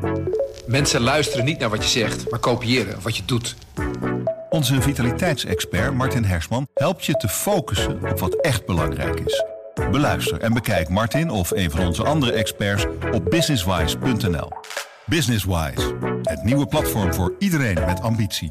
Mensen luisteren niet naar wat je zegt, maar kopiëren wat je doet. Onze vitaliteitsexpert Martin Hersman helpt je te focussen op wat echt belangrijk is. Beluister en bekijk Martin of een van onze andere experts op businesswise.nl. Businesswise, het nieuwe platform voor iedereen met ambitie.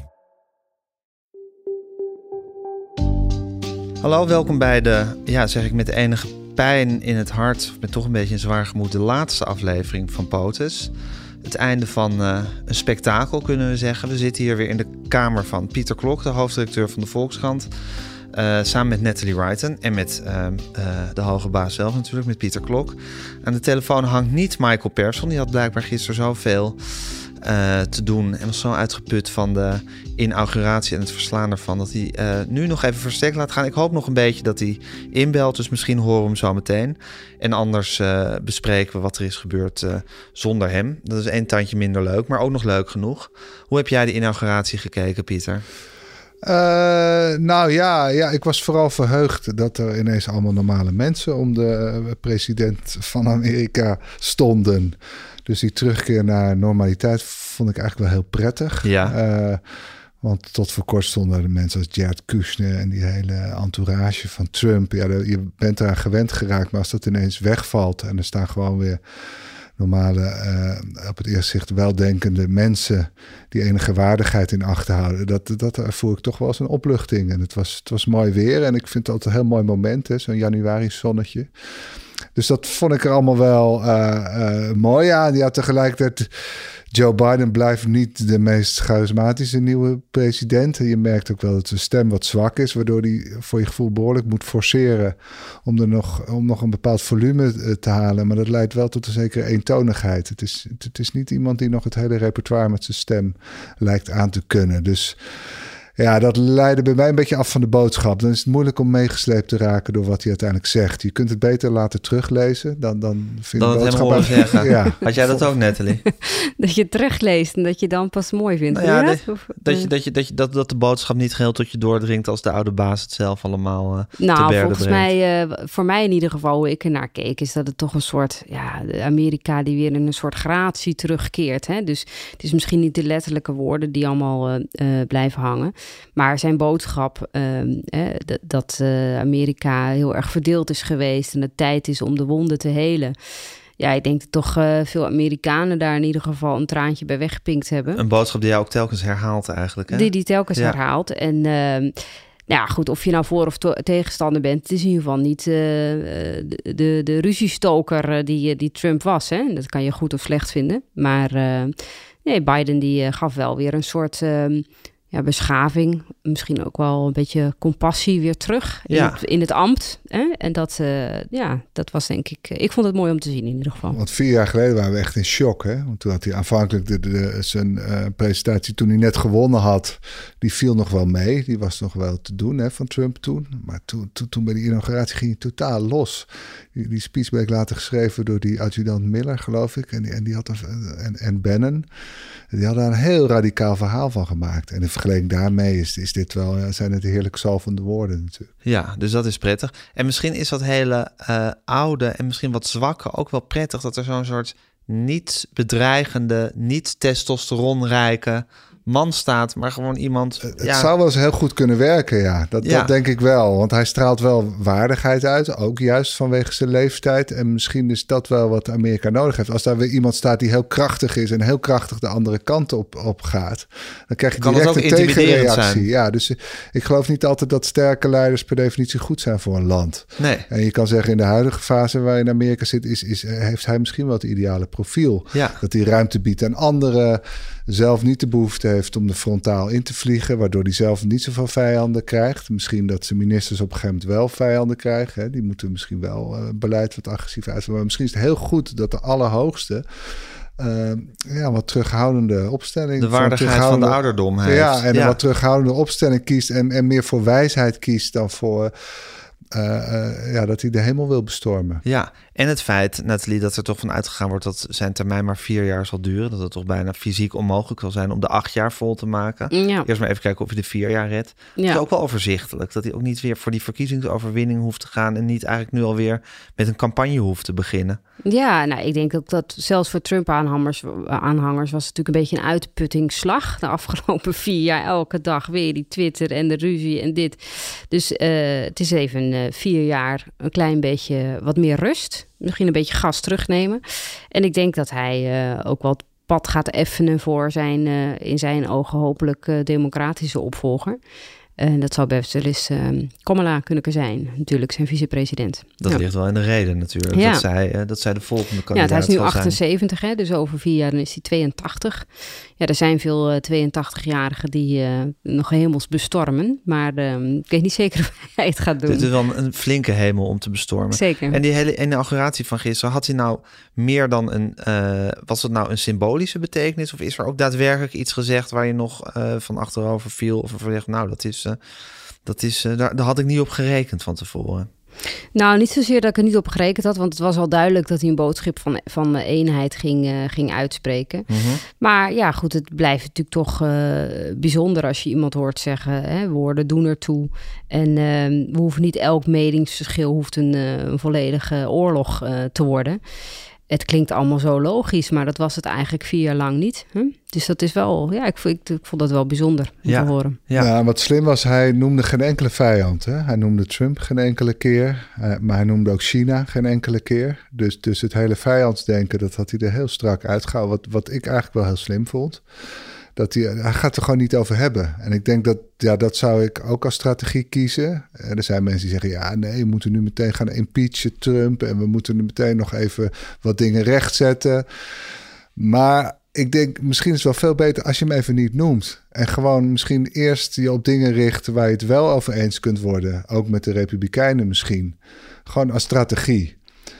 Hallo, welkom bij de, zeg ik met enige pijn in het hart, met toch een beetje een zwaar gemoed, de laatste aflevering van POTUS. Het einde van een spektakel, kunnen we zeggen. We zitten hier weer in de kamer van Pieter Klok, de hoofdredacteur van de Volkskrant. Samen met Natalie Wrighton en met de hoge baas zelf natuurlijk, met Pieter Klok. Aan de telefoon hangt niet Michael Persson. Die had blijkbaar gisteren zoveel te doen en was zo uitgeput van de inauguratie en het verslaan ervan, dat hij nu nog even verstek laat gaan. Ik hoop nog een beetje dat hij inbelt, dus misschien horen we hem zo meteen. En anders bespreken we wat er is gebeurd zonder hem. Dat is 1 tandje minder leuk, maar ook nog leuk genoeg. Hoe heb jij de inauguratie gekeken, Pieter? Ik was vooral verheugd dat er ineens allemaal normale mensen om de president van Amerika stonden. Dus die terugkeer naar normaliteit vond ik eigenlijk wel heel prettig. Ja. Want tot voor kort stonden er mensen als Jared Kushner en die hele entourage van Trump. Ja, je bent eraan gewend geraakt, maar als dat ineens wegvalt en er staan gewoon weer normale, op het eerste zicht weldenkende mensen die enige waardigheid in acht houden, dat voel ik toch wel als een opluchting. En het was mooi weer en ik vind het altijd een heel mooi moment, hè, zo'n januari zonnetje. Dus dat vond ik er allemaal wel mooi aan. Ja, tegelijkertijd, Joe Biden blijft niet de meest charismatische nieuwe president. Je merkt ook wel dat zijn stem wat zwak is, waardoor hij voor je gevoel behoorlijk moet forceren om nog een bepaald volume te halen. Maar dat leidt wel tot een zekere eentonigheid. Het is niet iemand die nog het hele repertoire met zijn stem lijkt aan te kunnen. Dus ja, dat leidde bij mij een beetje af van de boodschap. Dan is het moeilijk om meegesleept te raken door wat hij uiteindelijk zegt. Je kunt het beter laten teruglezen dan vind ik het helemaal zeggen. Ja. Had jij dat ook, Natalie? Dat je het terugleest en dat je dan pas mooi vindt. Nou ja, dat de boodschap niet geheel tot je doordringt als de oude baas het zelf allemaal te berde brengt. Volgens mij, voor mij in ieder geval, hoe ik ernaar keek, is dat het toch een soort, Amerika die weer in een soort gratie terugkeert. Hè? Dus het is misschien niet de letterlijke woorden die allemaal blijven hangen. Maar zijn boodschap dat Amerika heel erg verdeeld is geweest en het tijd is om de wonden te helen. Ja, ik denk dat toch veel Amerikanen daar in ieder geval een traantje bij weggepinkt hebben. Een boodschap die jij ook telkens herhaalt eigenlijk, hè? Die telkens herhaalt. En goed, of je nou voor of tegenstander bent, het is in ieder geval niet de ruziestoker die Trump was. Hè? Dat kan je goed of slecht vinden. Maar Biden die gaf wel weer een soort beschaving, misschien ook wel een beetje compassie weer terug in het ambt. Hè? En dat was denk ik vond het mooi om te zien in ieder geval. Want 4 jaar geleden waren we echt in shock. Hè? Want toen had hij aanvankelijk zijn presentatie, toen hij net gewonnen had, die viel nog wel mee. Die was nog wel te doen, hè, van Trump toen. Maar toen bij die inauguratie ging hij totaal los. Die speech bleek later geschreven door die adjudant Miller, geloof ik. En die had en Bannon. Die hadden daar een heel radicaal verhaal van gemaakt. En in vergelijking daarmee is dit wel, zijn het heerlijk zalvende woorden natuurlijk. Ja, dus dat is prettig. En misschien is dat hele oude en misschien wat zwakke ook wel prettig, dat er zo'n soort niet bedreigende, niet testosteronrijke man staat, maar gewoon iemand. Het zou wel eens heel goed kunnen werken, ja. Dat denk ik wel. Want hij straalt wel waardigheid uit, ook juist vanwege zijn leeftijd. En misschien is dat wel wat Amerika nodig heeft. Als daar weer iemand staat die heel krachtig is en heel krachtig de andere kant op gaat, dan krijg je direct een tegenreactie. Ja, dus ik geloof niet altijd dat sterke leiders per definitie goed zijn voor een land. Nee. En je kan zeggen, in de huidige fase waarin Amerika zit, heeft hij misschien wel het ideale profiel. Ja. Dat hij ruimte biedt aan anderen, zelf niet de behoefte heeft om er frontaal in te vliegen, waardoor hij zelf niet zoveel vijanden krijgt. Misschien dat zijn ministers op een gegeven moment wel vijanden krijgen. Hè. Die moeten misschien wel beleid wat agressief uitvoeren. Maar misschien is het heel goed dat de allerhoogste wat terughoudende opstelling. De waardigheid van de ouderdom heeft. Ja, en een wat terughoudende opstelling kiest en meer voor wijsheid kiest dan voor dat hij de hemel wil bestormen. Ja, en het feit, Nathalie, dat er toch van uitgegaan wordt dat zijn termijn maar 4 jaar zal duren. Dat het toch bijna fysiek onmogelijk zal zijn om de 8 jaar vol te maken. Ja. Eerst maar even kijken of hij de 4 jaar redt. Het is ook wel overzichtelijk dat hij ook niet weer voor die verkiezingsoverwinning hoeft te gaan en niet eigenlijk nu alweer met een campagne hoeft te beginnen. Ja, nou, ik denk ook dat zelfs voor Trump-aanhangers was het natuurlijk een beetje een uitputtingsslag. De afgelopen 4 jaar, elke dag weer die Twitter en de ruzie en dit. Dus het is even 4 jaar een klein beetje wat meer rust. Misschien een beetje gas terugnemen. En ik denk dat hij ook wel het pad gaat effenen voor zijn, in zijn ogen hopelijk democratische opvolger. En dat zou best wel eens Kamala kunnen zijn, natuurlijk zijn vicepresident. Dat ligt wel in de reden natuurlijk, dat zij de volgende kandidaat hij is nu zal 78, hè, dus over 4 jaar dan is hij 82. Ja, er zijn veel 82-jarigen die nog hemels bestormen, maar ik weet niet zeker of hij het gaat doen. Dit is wel een flinke hemel om te bestormen. Zeker. En die hele inauguratie van gisteren, had hij nou meer dan was het nou een symbolische betekenis of is er ook daadwerkelijk iets gezegd waar je nog van achterover viel of zegt, nou daar had ik niet op gerekend van tevoren? Nou, niet zozeer dat ik er niet op gerekend had, want het was al duidelijk dat hij een boodschap van eenheid ging uitspreken. Mm-hmm. Maar ja, goed, het blijft natuurlijk toch bijzonder als je iemand hoort zeggen, hè, woorden doen ertoe. En we hoeven niet elk meningsverschil hoeft een volledige oorlog te worden. Het klinkt allemaal zo logisch, maar dat was het eigenlijk 4 jaar lang niet. Hè? Dus dat is wel, ik vond dat wel bijzonder om te horen. Ja, wat slim was, hij noemde geen enkele vijand. Hè? Hij noemde Trump geen enkele keer, maar hij noemde ook China geen enkele keer. Dus het hele vijandsdenken, dat had hij er heel strak uitgehouden. Wat ik eigenlijk wel heel slim vond. Hij gaat er gewoon niet over hebben. En ik denk dat zou ik ook als strategie kiezen. Er zijn mensen die zeggen, we moeten nu meteen gaan impeachen Trump en we moeten nu meteen nog even wat dingen rechtzetten. Maar ik denk, misschien is het wel veel beter als je hem even niet noemt. En gewoon misschien eerst je op dingen richt waar je het wel over eens kunt worden. Ook met de Republikeinen misschien. Gewoon als strategie.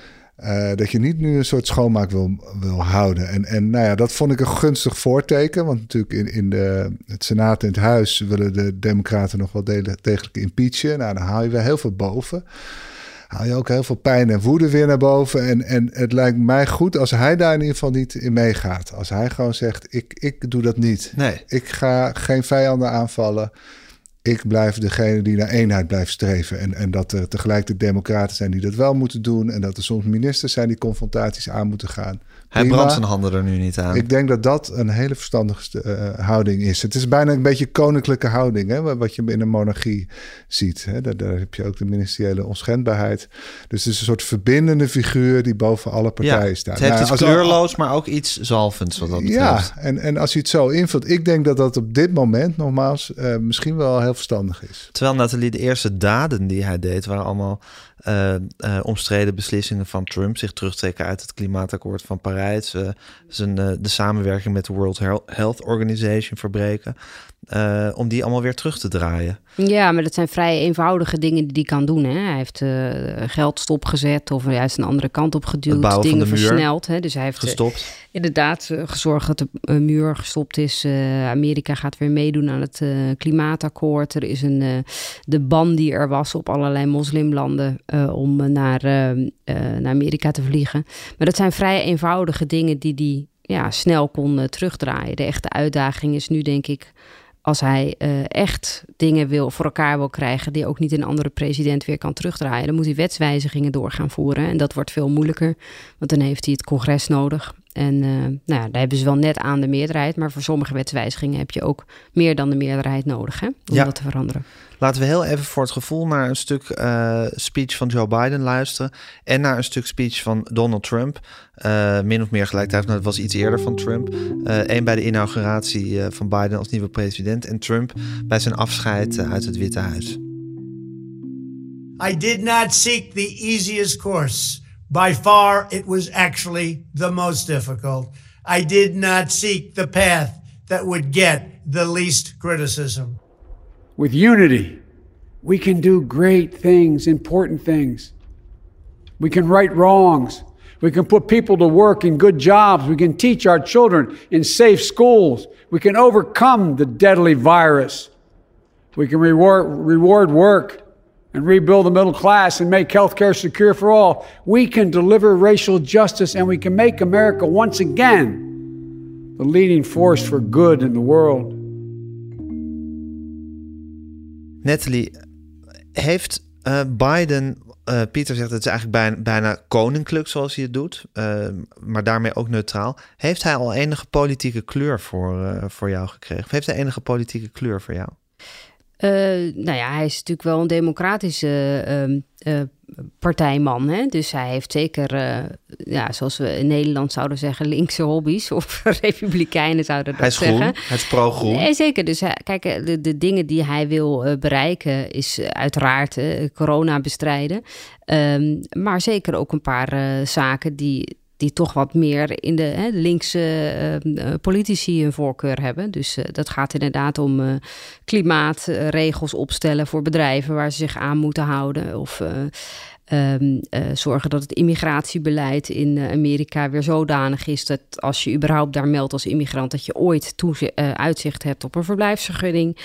Dat je niet nu een soort schoonmaak wil houden. En dat vond ik een gunstig voorteken. Want natuurlijk in het Senaat en het Huis willen de Democraten nog wel degelijk impeachen. Nou, dan haal je weer heel veel boven. Haal je ook heel veel pijn en woede weer naar boven. En het lijkt mij goed als hij daar in ieder geval niet in meegaat. Als hij gewoon zegt, ik doe dat niet. Nee. Ik ga geen vijanden aanvallen. Ik blijf degene die naar eenheid blijft streven. En dat er tegelijk de democraten zijn die dat wel moeten doen. En dat er soms ministers zijn die confrontaties aan moeten gaan. Hij brandt zijn handen er nu niet aan. Ik denk dat een hele verstandige houding is. Het is bijna een beetje koninklijke houding, hè, wat je in een monarchie ziet. Hè. Daar heb je ook de ministeriële onschendbaarheid. Dus het is een soort verbindende figuur die boven alle partijen staat. Het heeft iets kleurloos, maar ook iets zalvends wat dat betreft. Ja, en als je het zo invult, ik denk dat op dit moment nogmaals misschien wel heel verstandig is. Terwijl, Nathalie, de eerste daden die hij deed waren allemaal omstreden beslissingen van Trump, zich terugtrekken uit het klimaatakkoord van Parijs, de samenwerking met de World Health Organization verbreken, om die allemaal weer terug te draaien. Ja, maar dat zijn vrij eenvoudige dingen die hij kan doen. Hè? Hij heeft geld stopgezet of juist een andere kant op geduwd, dingen versneld. Hè? Dus hij heeft gestopt. Inderdaad gezorgd dat de muur gestopt is. Amerika gaat weer meedoen aan het klimaatakkoord. Er is de ban die er was op allerlei moslimlanden om naar Amerika te vliegen. Maar dat zijn vrij eenvoudige dingen die hij snel kon terugdraaien. De echte uitdaging is nu, denk ik, als hij echt dingen voor elkaar wil krijgen die ook niet een andere president weer kan terugdraaien, dan moet hij wetswijzigingen door gaan voeren. En dat wordt veel moeilijker, want dan heeft hij het congres nodig. En daar hebben ze wel net aan de meerderheid, maar voor sommige wetswijzigingen heb je ook meer dan de meerderheid nodig, hè, om dat te veranderen. Laten we heel even voor het gevoel naar een stuk speech van Joe Biden luisteren en naar een stuk speech van Donald Trump. Min of meer gelijktijdig, dat was iets eerder van Trump. Eén bij de inauguratie van Biden als nieuwe president en Trump bij zijn afscheid uit het Witte Huis. I did not seek the easiest course. By far, it was actually the most difficult. I did not seek the path that would get the least criticism. With unity, we can do great things, important things. We can right wrongs. We can put people to work in good jobs. We can teach our children in safe schools. We can overcome the deadly virus. We can reward work and rebuild the middle class and make healthcare secure for all, we can deliver racial justice and we can make America once again the leading force for good in the world. Natalie, heeft Biden... Pieter zegt het is eigenlijk bijna koninklijk zoals hij het doet, maar daarmee ook neutraal. Heeft hij al enige politieke kleur voor jou gekregen? Of heeft hij enige politieke kleur voor jou? Hij is natuurlijk wel een democratische partijman. Hè? Dus hij heeft zeker, zoals we in Nederland zouden zeggen, linkse hobby's. Of republikeinen zouden dat zeggen. Hij is groen, hij is pro-groen. Zeker, dus kijk, de dingen die hij wil bereiken is uiteraard corona bestrijden. Maar zeker ook een paar zaken die toch wat meer in de linkse politici een voorkeur hebben. Dus dat gaat inderdaad om klimaatregels opstellen voor bedrijven waar ze zich aan moeten houden. Of zorgen dat het immigratiebeleid in Amerika weer zodanig is dat als je überhaupt daar meldt als immigrant, dat je ooit uitzicht hebt op een verblijfsvergunning.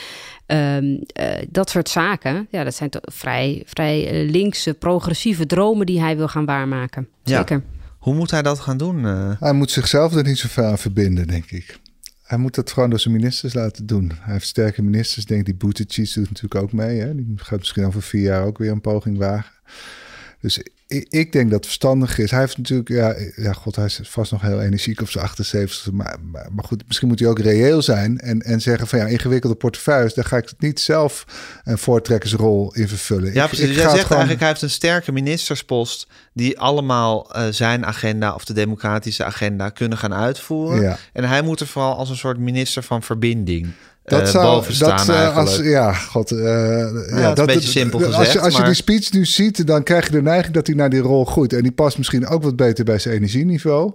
Dat soort zaken, dat zijn vrij linkse, progressieve dromen die hij wil gaan waarmaken. Zeker. Ja. Hoe moet hij dat gaan doen? Hij moet zichzelf er niet zoveel aan verbinden, denk ik. Hij moet dat gewoon door zijn ministers laten doen. Hij heeft sterke ministers. Denk die Buttigieg doet natuurlijk ook mee. Hè? Die gaat misschien over 4 jaar ook weer een poging wagen. Dus ik denk dat het verstandig is. Hij heeft natuurlijk, hij is vast nog heel energiek op zijn 78. Maar goed, misschien moet hij ook reëel zijn en zeggen van ingewikkelde portefeuilles, daar ga ik niet zelf een voortrekkersrol in vervullen. Ja, precies. Jij zegt eigenlijk, hij heeft een sterke ministerspost die allemaal zijn agenda of de democratische agenda kunnen gaan uitvoeren. Ja. En hij moet er vooral als een soort minister van verbinding boven staan eigenlijk. Dat is een beetje simpel gezegd. Als je die speech nu ziet, dan krijg je de neiging dat hij naar die rol groeit. En die past misschien ook wat beter bij zijn energieniveau.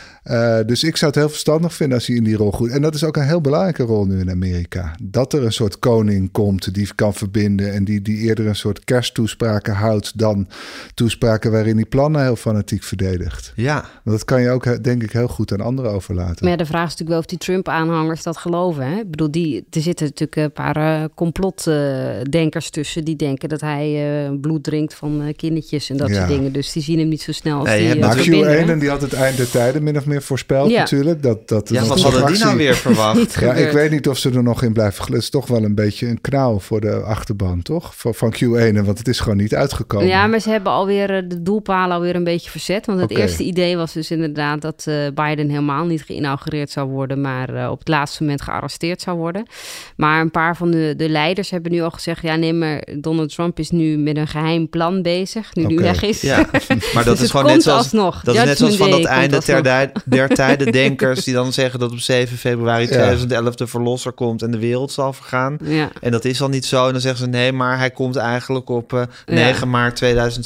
Dus ik zou het heel verstandig vinden als hij in die rol groeit. En dat is ook een heel belangrijke rol nu in Amerika. Dat er een soort koning komt die kan verbinden en die eerder een soort kersttoespraken houdt dan toespraken waarin hij plannen heel fanatiek verdedigt. Ja. Want dat kan je ook, denk ik, heel goed aan anderen overlaten. Maar de vraag is natuurlijk wel of die Trump-aanhangers dat geloven. Hè? Ik bedoel, er zitten natuurlijk een paar complotdenkers tussen die denken dat hij bloed drinkt van kindertjes en dat soort dingen. Dus die zien hem niet zo snel als die Q1 die had het eind der tijden min of meer voorspeld natuurlijk. Dat wat hadden die nou weer verwacht? Ik weet niet of ze er nog in blijven. Het is toch wel een beetje een knauw voor de achterban, toch? Van Q1, want het is gewoon niet uitgekomen. Ja, maar ze hebben alweer de doelpalen alweer een beetje verzet. Want het eerste idee was dus inderdaad dat Biden helemaal niet geïnaugureerd zou worden, maar op het laatste moment gearresteerd zou worden. Maar een paar van de leiders hebben nu al gezegd, maar Donald Trump is nu met een geheim plan bezig, nu weg is. Ja, maar dat dus is gewoon net zoals van dat einde der tijden denkers die dan zeggen dat op 7 februari 2011 de verlosser komt en de wereld zal vergaan. Ja. En dat is al niet zo. En dan zeggen ze nee, maar hij komt eigenlijk op 9 maart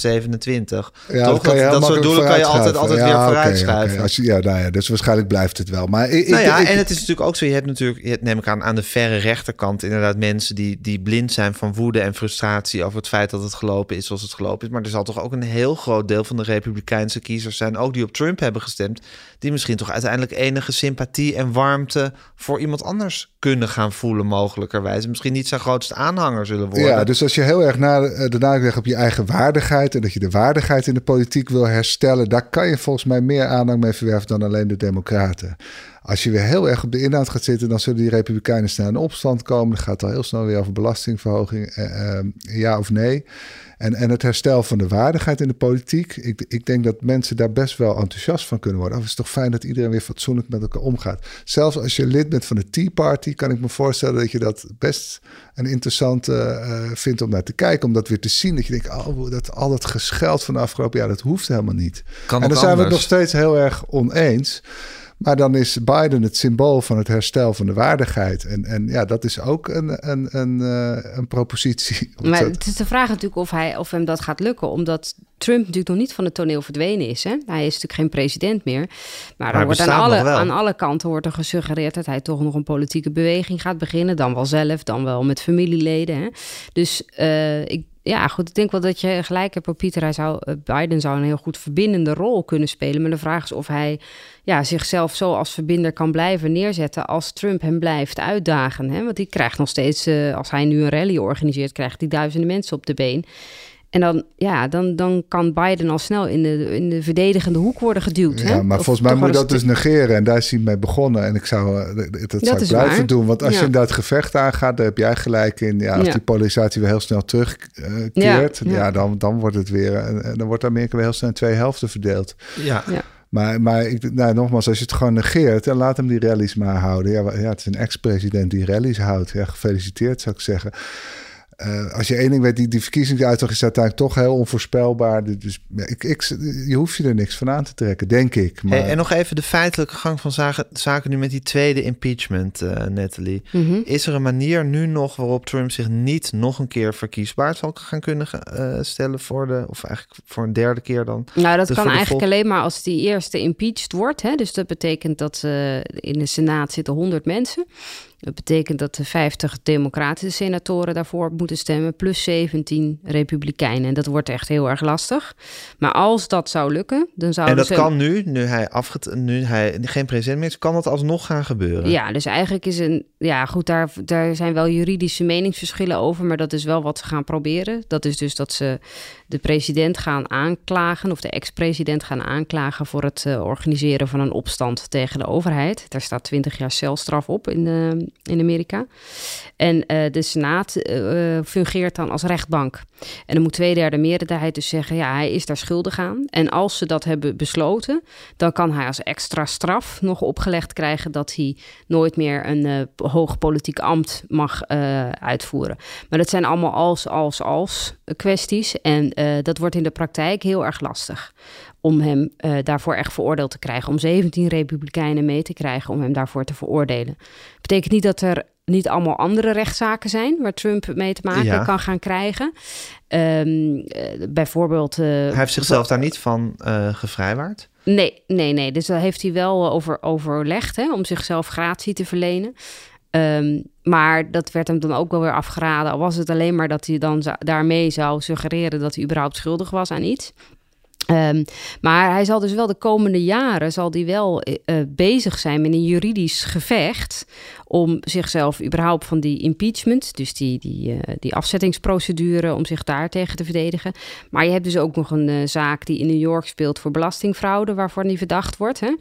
2027. Ja, toch? Dat soort doelen kan je altijd weer vooruitschuiven. Dus waarschijnlijk blijft het wel. Maar en het is natuurlijk ook zo. Je hebt natuurlijk, neem ik aan de verre rechterkant inderdaad mensen die blind zijn van woede en frustratie over het feit dat het gelopen is zoals het gelopen is. Maar er zal toch ook een heel groot deel van de Republikeinse kiezers zijn, ook die op Trump hebben gestemd, die misschien toch uiteindelijk enige sympathie en warmte voor iemand anders kunnen gaan voelen, mogelijkerwijs. Misschien niet zijn grootste aanhanger zullen worden. Ja, dus als je heel erg de nadruk legt op je eigen waardigheid en dat je de waardigheid in de politiek wil herstellen, daar kan je volgens mij meer aanhang mee verwerven dan alleen de Democraten. Als je weer heel erg op de inhoud gaat zitten, dan zullen die Republikeinen snel in opstand komen. Dan gaat het al heel snel weer over belastingverhoging, ja of nee. En het herstel van de waardigheid in de politiek. Ik denk dat mensen daar best wel enthousiast van kunnen worden. Het is toch fijn dat iedereen weer fatsoenlijk met elkaar omgaat. Zelfs als je lid bent van de Tea Party, kan ik me voorstellen dat je dat best een interessante vindt om naar te kijken. Om dat weer te zien. Dat je denkt, al dat gescheld van de afgelopen jaar, dat hoeft helemaal niet. En dan zijn we het nog steeds heel erg oneens. Maar dan is Biden het symbool van het herstel van de waardigheid. En dat is ook een propositie. Maar het is de vraag natuurlijk of hem dat gaat lukken. Omdat Trump natuurlijk nog niet van het toneel verdwenen is. Hè? Hij is natuurlijk geen president meer. Maar er wordt aan alle kanten wordt er gesuggereerd dat hij toch nog een politieke beweging gaat beginnen. Dan wel zelf, dan wel met familieleden. Hè? Dus ja, goed, ik denk wel dat je gelijk hebt, Pieter. Biden zou een heel goed verbindende rol kunnen spelen. Maar de vraag is of hij zichzelf zo als verbinder kan blijven neerzetten als Trump hem blijft uitdagen. Hè? Want die krijgt nog steeds, als hij nu een rally organiseert, krijgt hij duizenden mensen op de been. En dan kan Biden al snel in de verdedigende hoek worden geduwd. Ja, hè? maar volgens mij moet je dat dus negeren. En daar is hij mee begonnen. En ik zou blijven waar. doen. Want als je inderdaad gevecht aangaat, daar heb jij gelijk in. Ja, als die polarisatie weer heel snel terugkeert, dan wordt het weer. En dan wordt Amerika weer heel snel in 2 helften verdeeld. Ja. Maar nogmaals, als je het gewoon negeert, dan laat hem die rallies maar houden. Ja, het is een ex-president die rallies houdt. Ja, gefeliciteerd zou ik zeggen. Als je één ding weet, die verkiezingsuitslag is uiteindelijk toch heel onvoorspelbaar. Dus je hoeft je er niks van aan te trekken, denk ik. Maar... En nog even de feitelijke gang van zaken nu met die tweede impeachment, Nathalie. Mm-hmm. Is er een manier nu nog waarop Trump zich niet nog een keer verkiesbaar zal gaan kunnen stellen of eigenlijk voor een derde keer dan? Nou, dat kan eigenlijk alleen maar als die eerste impeached wordt. Hè? Dus dat betekent dat in de Senaat zitten 100 mensen. Dat betekent dat de 50 democratische senatoren daarvoor moeten stemmen, plus 17 republikeinen. En dat wordt echt heel erg lastig. Maar als dat zou lukken, dan zou... En dat kan nu hij geen president meer is, kan dat alsnog gaan gebeuren? Ja, dus eigenlijk is daar zijn wel juridische meningsverschillen over, maar dat is wel wat ze gaan proberen. Dat is dus dat ze de president gaan aanklagen, of de ex-president gaan aanklagen voor het organiseren van een opstand tegen de overheid. Daar staat 20 jaar celstraf op in Amerika. En de Senaat fungeert dan als rechtbank. En dan moet 2/3 meerderheid dus zeggen, ja, hij is daar schuldig aan. En als ze dat hebben besloten, dan kan hij als extra straf nog opgelegd krijgen dat hij nooit meer een hoog politiek ambt mag uitvoeren. Maar dat zijn allemaal als kwesties. En dat wordt in de praktijk heel erg lastig om hem daarvoor echt veroordeeld te krijgen. Om 17 republikeinen mee te krijgen om hem daarvoor te veroordelen. Betekent niet dat er niet allemaal andere rechtszaken zijn waar Trump mee te maken kan gaan krijgen. Bijvoorbeeld... hij heeft zichzelf daar niet van gevrijwaard? Nee. Dus daar heeft hij wel overlegd, hè, om zichzelf gratie te verlenen. Maar dat werd hem dan ook wel weer afgeraden. Al was het alleen maar dat hij dan daarmee zou suggereren dat hij überhaupt schuldig was aan iets. Maar hij zal dus wel de komende jaren bezig zijn met een juridisch gevecht om zichzelf überhaupt van die impeachment, dus die afzettingsprocedure, om zich daar tegen te verdedigen. Maar je hebt dus ook nog een zaak die in New York speelt voor belastingfraude, waarvan hij verdacht wordt. Hè?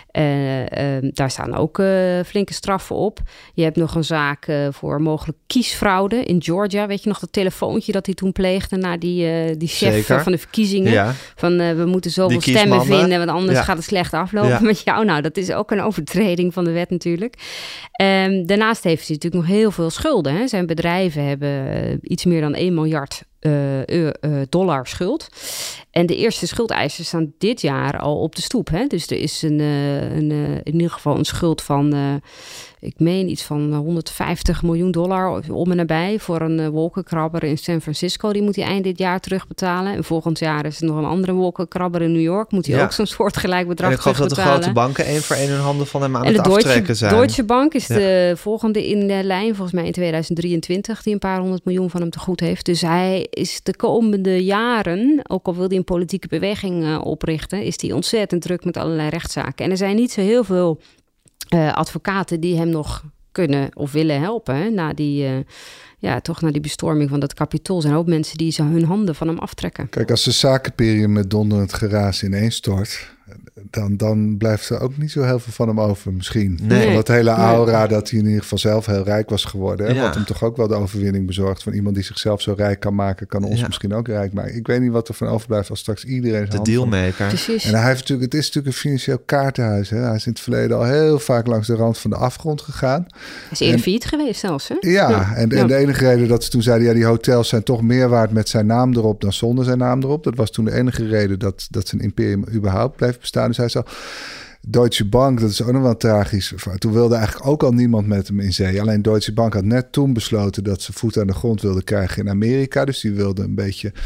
Daar staan ook flinke straffen op. Je hebt nog een zaak voor mogelijk kiesfraude in Georgia. Weet je nog dat telefoontje dat hij toen pleegde naar die chef van de verkiezingen? Ja. Van we moeten zoveel stemmen vinden, want anders gaat het slecht aflopen met jou. Nou, dat is ook een overtreding van de wet natuurlijk. Daarnaast heeft hij natuurlijk nog heel veel schulden. Hè? Zijn bedrijven hebben iets meer dan $1 miljard dollar schuld. En de eerste schuldeisers staan dit jaar al op de stoep. Hè? Dus er is in ieder geval een schuld van... ik meen iets van $150 miljoen om en nabij voor een wolkenkrabber in San Francisco. Die moet hij eind dit jaar terugbetalen. En volgend jaar is er nog een andere wolkenkrabber in New York. Moet hij ook zo'n soortgelijk bedrag terugbetalen. En ik geloof dat de grote banken 1 voor 1 hun handen van hem aan het aftrekken zijn. Deutsche Bank is de volgende in de lijn, volgens mij in 2023, die een paar $100 miljoen van hem te goed heeft. Dus hij is de komende jaren, ook al wil hij een politieke beweging oprichten, is hij ontzettend druk met allerlei rechtszaken. En er zijn niet zo heel veel advocaten die hem nog kunnen of willen helpen. Hè? Na die bestorming van dat Capitool zijn ook mensen die ze hun handen van hem aftrekken. Kijk, als de zakenperiode met donderend geraas ineenstort, dan blijft er ook niet zo heel veel van hem over misschien. Nee. Dat hele aura dat hij in ieder geval zelf heel rijk was geworden. Hè? Wat hem toch ook wel de overwinning bezorgt van iemand die zichzelf zo rijk kan maken, kan ons misschien ook rijk maken. Ik weet niet wat er van overblijft als straks iedereen de dealmaker. Precies. En het is natuurlijk een financieel kaartenhuis. Hè? Hij is in het verleden al heel vaak langs de rand van de afgrond gegaan. Hij is eerder failliet geweest zelfs. Hè? En de enige reden dat ze toen zeiden, die hotels zijn toch meer waard met zijn naam erop dan zonder zijn naam erop. Dat was toen de enige reden dat zijn imperium überhaupt bleef bestaan. Dus hij zei Deutsche Bank, dat is ook nog wel tragisch. Toen wilde eigenlijk ook al niemand met hem in zee. Alleen Deutsche Bank had net toen besloten dat ze voet aan de grond wilde krijgen in Amerika. Dus die wilde een beetje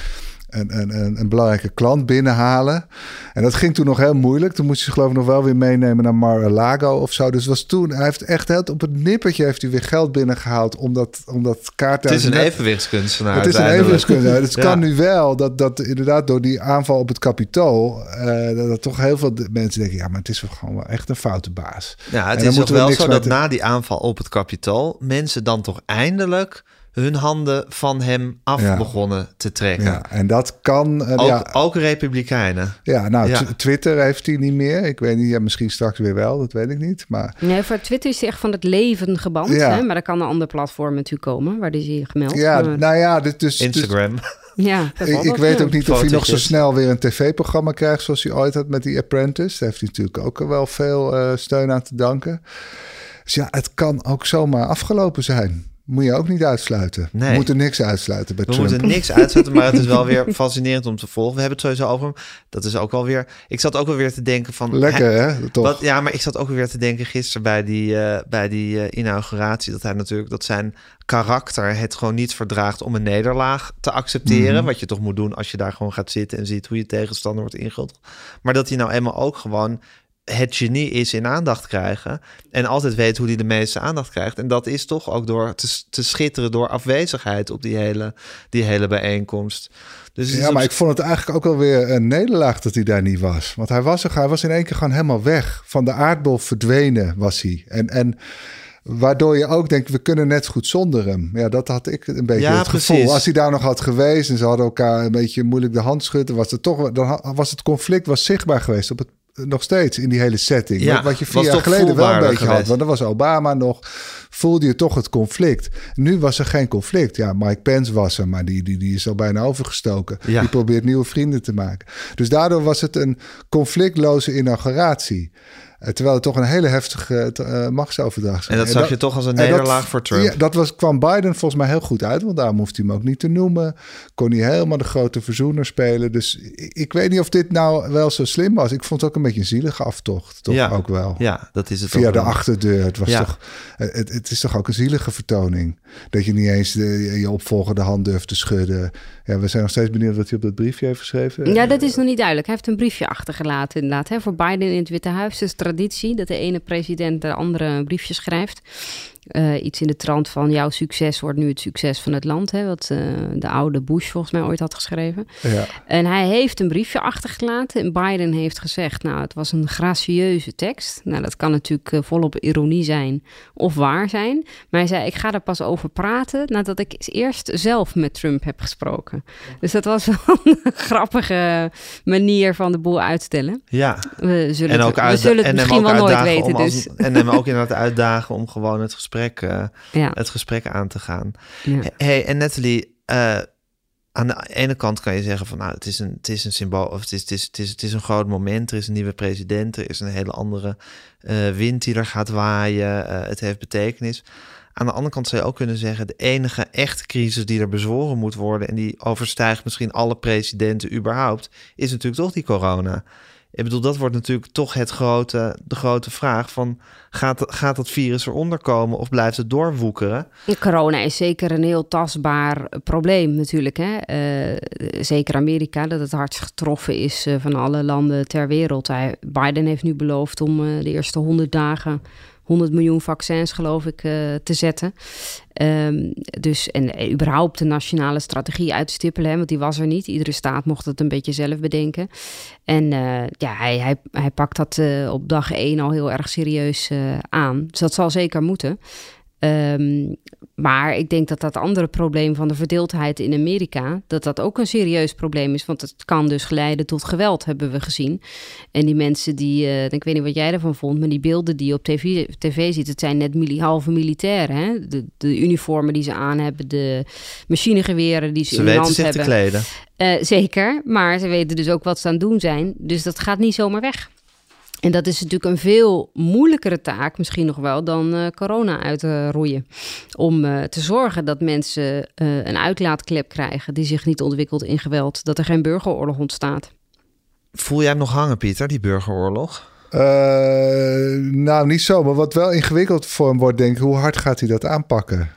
een belangrijke klant binnenhalen. En dat ging toen nog heel moeilijk. Toen moest je geloof ik nog wel weer meenemen naar Mar-a-Lago of zo. Dus was toen, hij heeft echt heel, op het nippertje heeft hij weer geld binnengehaald om dat kaarthuis... Het is een evenwichtskunstenaar. Het is een evenwichtskunstenaar. Dus het kan nu wel dat inderdaad door die aanval op het Capitool... dat toch heel veel mensen denken... ja, maar het is gewoon wel echt een foute baas. Ja, het is toch wel zo dat na die aanval op het Capitool... mensen dan toch eindelijk... hun handen van hem af begonnen te trekken. Ja, en dat kan... ook republikeinen. Ja, nou, Twitter heeft hij niet meer. Ik weet niet, misschien straks weer wel, dat weet ik niet. Maar... Nee, voor Twitter is hij echt van het leven geband. Ja. Hè? Maar er kan een ander platform natuurlijk komen, waar is hij gemeld. Ja, nou ja, dus... Instagram. Ja, ik weet ook niet of hij nog zo snel weer een tv-programma krijgt... zoals hij ooit had met die Apprentice. Daar heeft hij natuurlijk ook wel veel steun aan te danken. Dus ja, het kan ook zomaar afgelopen zijn. Moet je ook niet uitsluiten. Nee. We moeten niks uitsluiten bij Trump. We moeten niks uitsluiten, maar het is wel weer fascinerend om te volgen. We hebben het sowieso over hem. Dat is ook wel weer... Ik zat ook wel weer te denken van... Lekker, hè? Toch? Ja, maar ik zat ook weer te denken gisteren bij die inauguratie... dat hij natuurlijk, dat zijn karakter het gewoon niet verdraagt om een nederlaag te accepteren. Mm-hmm. Wat je toch moet doen als je daar gewoon gaat zitten... en ziet hoe je tegenstander wordt ingevuld. Maar dat hij nou eenmaal ook gewoon... het genie is in aandacht krijgen... en altijd weet hoe hij de meeste aandacht krijgt. En dat is toch ook door te schitteren... door afwezigheid op die hele bijeenkomst. Dus ja, maar ik vond het eigenlijk ook wel weer een nederlaag... dat hij daar niet was. Want hij was in één keer gewoon helemaal weg. Van de aardbol verdwenen was hij. En waardoor je ook denkt, we kunnen net zo goed zonder hem. Ja, dat had ik een beetje het gevoel. Precies. Als hij daar nog had geweest... en ze hadden elkaar een beetje moeilijk de hand schudden... dan was het conflict zichtbaar geweest op het nog steeds in die hele setting. Ja, wat je 4 jaar geleden wel een beetje geweest had. Want dan was Obama nog... voelde je toch het conflict. Nu was er geen conflict. Ja, Mike Pence was er, maar die is al bijna overgestoken. Ja. Die probeert nieuwe vrienden te maken. Dus daardoor was het een conflictloze inauguratie. Terwijl het toch een hele heftige machtsoverdracht is. En dat zag je toch als een nederlaag voor Trump? Ja, kwam Biden volgens mij heel goed uit. Want daarom hoeft hij hem ook niet te noemen. Kon hij helemaal de grote verzoener spelen. Dus ik weet niet of dit nou wel zo slim was. Ik vond het ook een beetje een zielige aftocht. Toch ja. Ook wel. Ja, dat is het via ook de wel. achterdeur. Het was toch... Het is toch ook een zielige vertoning. Dat je niet eens je opvolger de hand durft te schudden. Ja, we zijn nog steeds benieuwd wat hij op dat briefje heeft geschreven. Ja, dat is nog niet duidelijk. Hij heeft een briefje achtergelaten inderdaad. Hè, voor Biden in het Witte Huis. Dus traditie dat de ene president de andere een briefje schrijft. Iets in de trant van jouw succes wordt nu het succes van het land. Hè, wat de oude Bush volgens mij ooit had geschreven. Ja. En hij heeft een briefje achtergelaten. En Biden heeft gezegd, nou, het was een gracieuze tekst. Nou, dat kan natuurlijk volop ironie zijn of waar zijn. Maar hij zei, ik ga er pas over praten nadat ik eerst zelf met Trump heb gesproken. Dus dat was wel een grappige manier van de boel uitstellen. Ja. We zullen het misschien wel nooit weten. En hem ook inderdaad uitdagen om gewoon het gesprek aan te gaan. Ja. Hey, en Nathalie, aan de ene kant kan je zeggen van, nou, het is een symbool, of het is een groot moment. Er is een nieuwe president, er is een hele andere wind die er gaat waaien. Het heeft betekenis. Aan de andere kant zou je ook kunnen zeggen, de enige echte crisis die er bezworen moet worden en die overstijgt misschien alle presidenten überhaupt, is natuurlijk toch die corona. Ik bedoel, dat wordt natuurlijk toch de grote vraag van... Gaat dat virus eronder komen of blijft het doorwoekeren? Corona is zeker een heel tastbaar probleem natuurlijk. Hè? Zeker Amerika, dat het hardst getroffen is van alle landen ter wereld. Biden heeft nu beloofd om de eerste 100 dagen... 100 miljoen vaccins, geloof ik, te zetten. En überhaupt de nationale strategie uitstippelen, hè, want die was er niet. Iedere staat mocht het een beetje zelf bedenken. En hij pakt dat op dag 1 al heel erg serieus aan. Dus dat zal zeker moeten. Maar ik denk dat andere probleem van de verdeeldheid in Amerika... dat ook een serieus probleem is. Want het kan dus geleiden tot geweld, hebben we gezien. En die mensen die... ik weet niet wat jij ervan vond... maar die beelden die je op tv ziet... het zijn net halve militairen. Hè? De uniformen die ze aan hebben... de machinegeweren die ze in de hand hebben. Ze weten zich te kleden. Zeker, maar ze weten dus ook wat ze aan het doen zijn. Dus dat gaat niet zomaar weg. En dat is natuurlijk een veel moeilijkere taak, misschien nog wel, dan corona uitroeien. Om te zorgen dat mensen een uitlaatklep krijgen die zich niet ontwikkelt in geweld. Dat er geen burgeroorlog ontstaat. Voel jij hem nog hangen, Pieter, die burgeroorlog? Nou, niet zo. Maar wat wel ingewikkeld voor hem wordt, denk ik, hoe hard gaat hij dat aanpakken?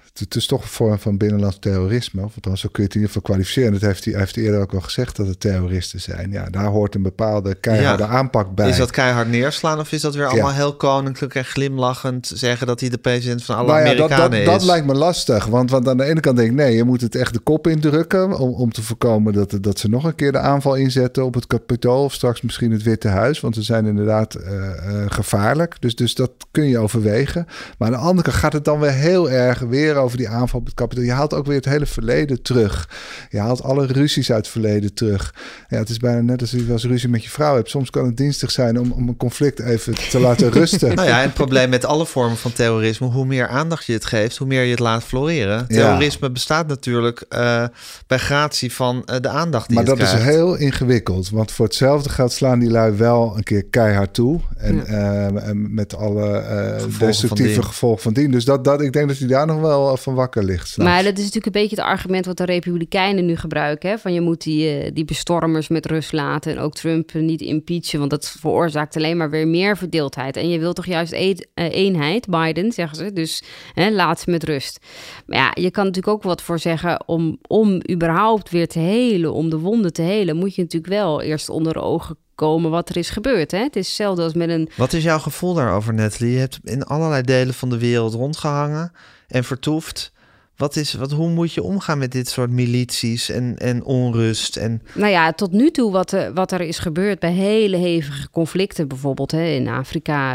Het is toch een vorm van binnenlands terrorisme. Of althans, zo kun je het in ieder geval kwalificeren. Dat hij heeft eerder ook wel gezegd dat het terroristen zijn. Ja, daar hoort een bepaalde keiharde aanpak bij. Is dat keihard neerslaan of is dat weer allemaal heel koninklijk en glimlachend zeggen dat hij de president van alle Amerikanen is? Dat lijkt me lastig. Want aan de ene kant denk ik, nee, je moet het echt de kop indrukken om te voorkomen dat ze nog een keer de aanval inzetten op het Capitool of straks misschien het Witte Huis. Want ze zijn inderdaad gevaarlijk. Dus dat kun je overwegen. Maar aan de andere kant gaat het dan weer heel erg weer over die aanval op het Capitool. Je haalt ook weer het hele verleden terug. Je haalt alle ruzies uit het verleden terug. Ja, het is bijna net als je als ruzie met je vrouw hebt. Soms kan het dienstig zijn om een conflict even te laten rusten. Nou ja, en het probleem met alle vormen van terrorisme, hoe meer aandacht je het geeft, hoe meer je het laat floreren. Terrorisme bestaat natuurlijk bij gratie van de aandacht die maar het krijgt. Maar dat is heel ingewikkeld. Want voor hetzelfde geld slaan die lui wel een keer keihard toe. En met alle destructieve gevolgen van dien. Dus ik denk dat hij daar nog wel van wakker ligt. Maar dat is natuurlijk een beetje het argument wat de Republikeinen nu gebruiken. Hè? Van je moet die bestormers met rust laten en ook Trump niet impeachen. Want dat veroorzaakt alleen maar weer meer verdeeldheid. En je wilt toch juist eenheid, Biden, zeggen ze. Dus laat ze met rust. Maar ja, je kan natuurlijk ook wat voor zeggen om überhaupt weer te helen, om de wonden te helen, moet je natuurlijk wel eerst onder de ogen komen wat er is gebeurd. Hè? Het is hetzelfde als met een... Wat is jouw gevoel daarover, Nathalie? Je hebt in allerlei delen van de wereld rondgehangen en vertoefd. Hoe moet je omgaan met dit soort milities en onrust? Nou ja, tot nu toe wat er is gebeurd bij hele hevige conflicten, bijvoorbeeld in Afrika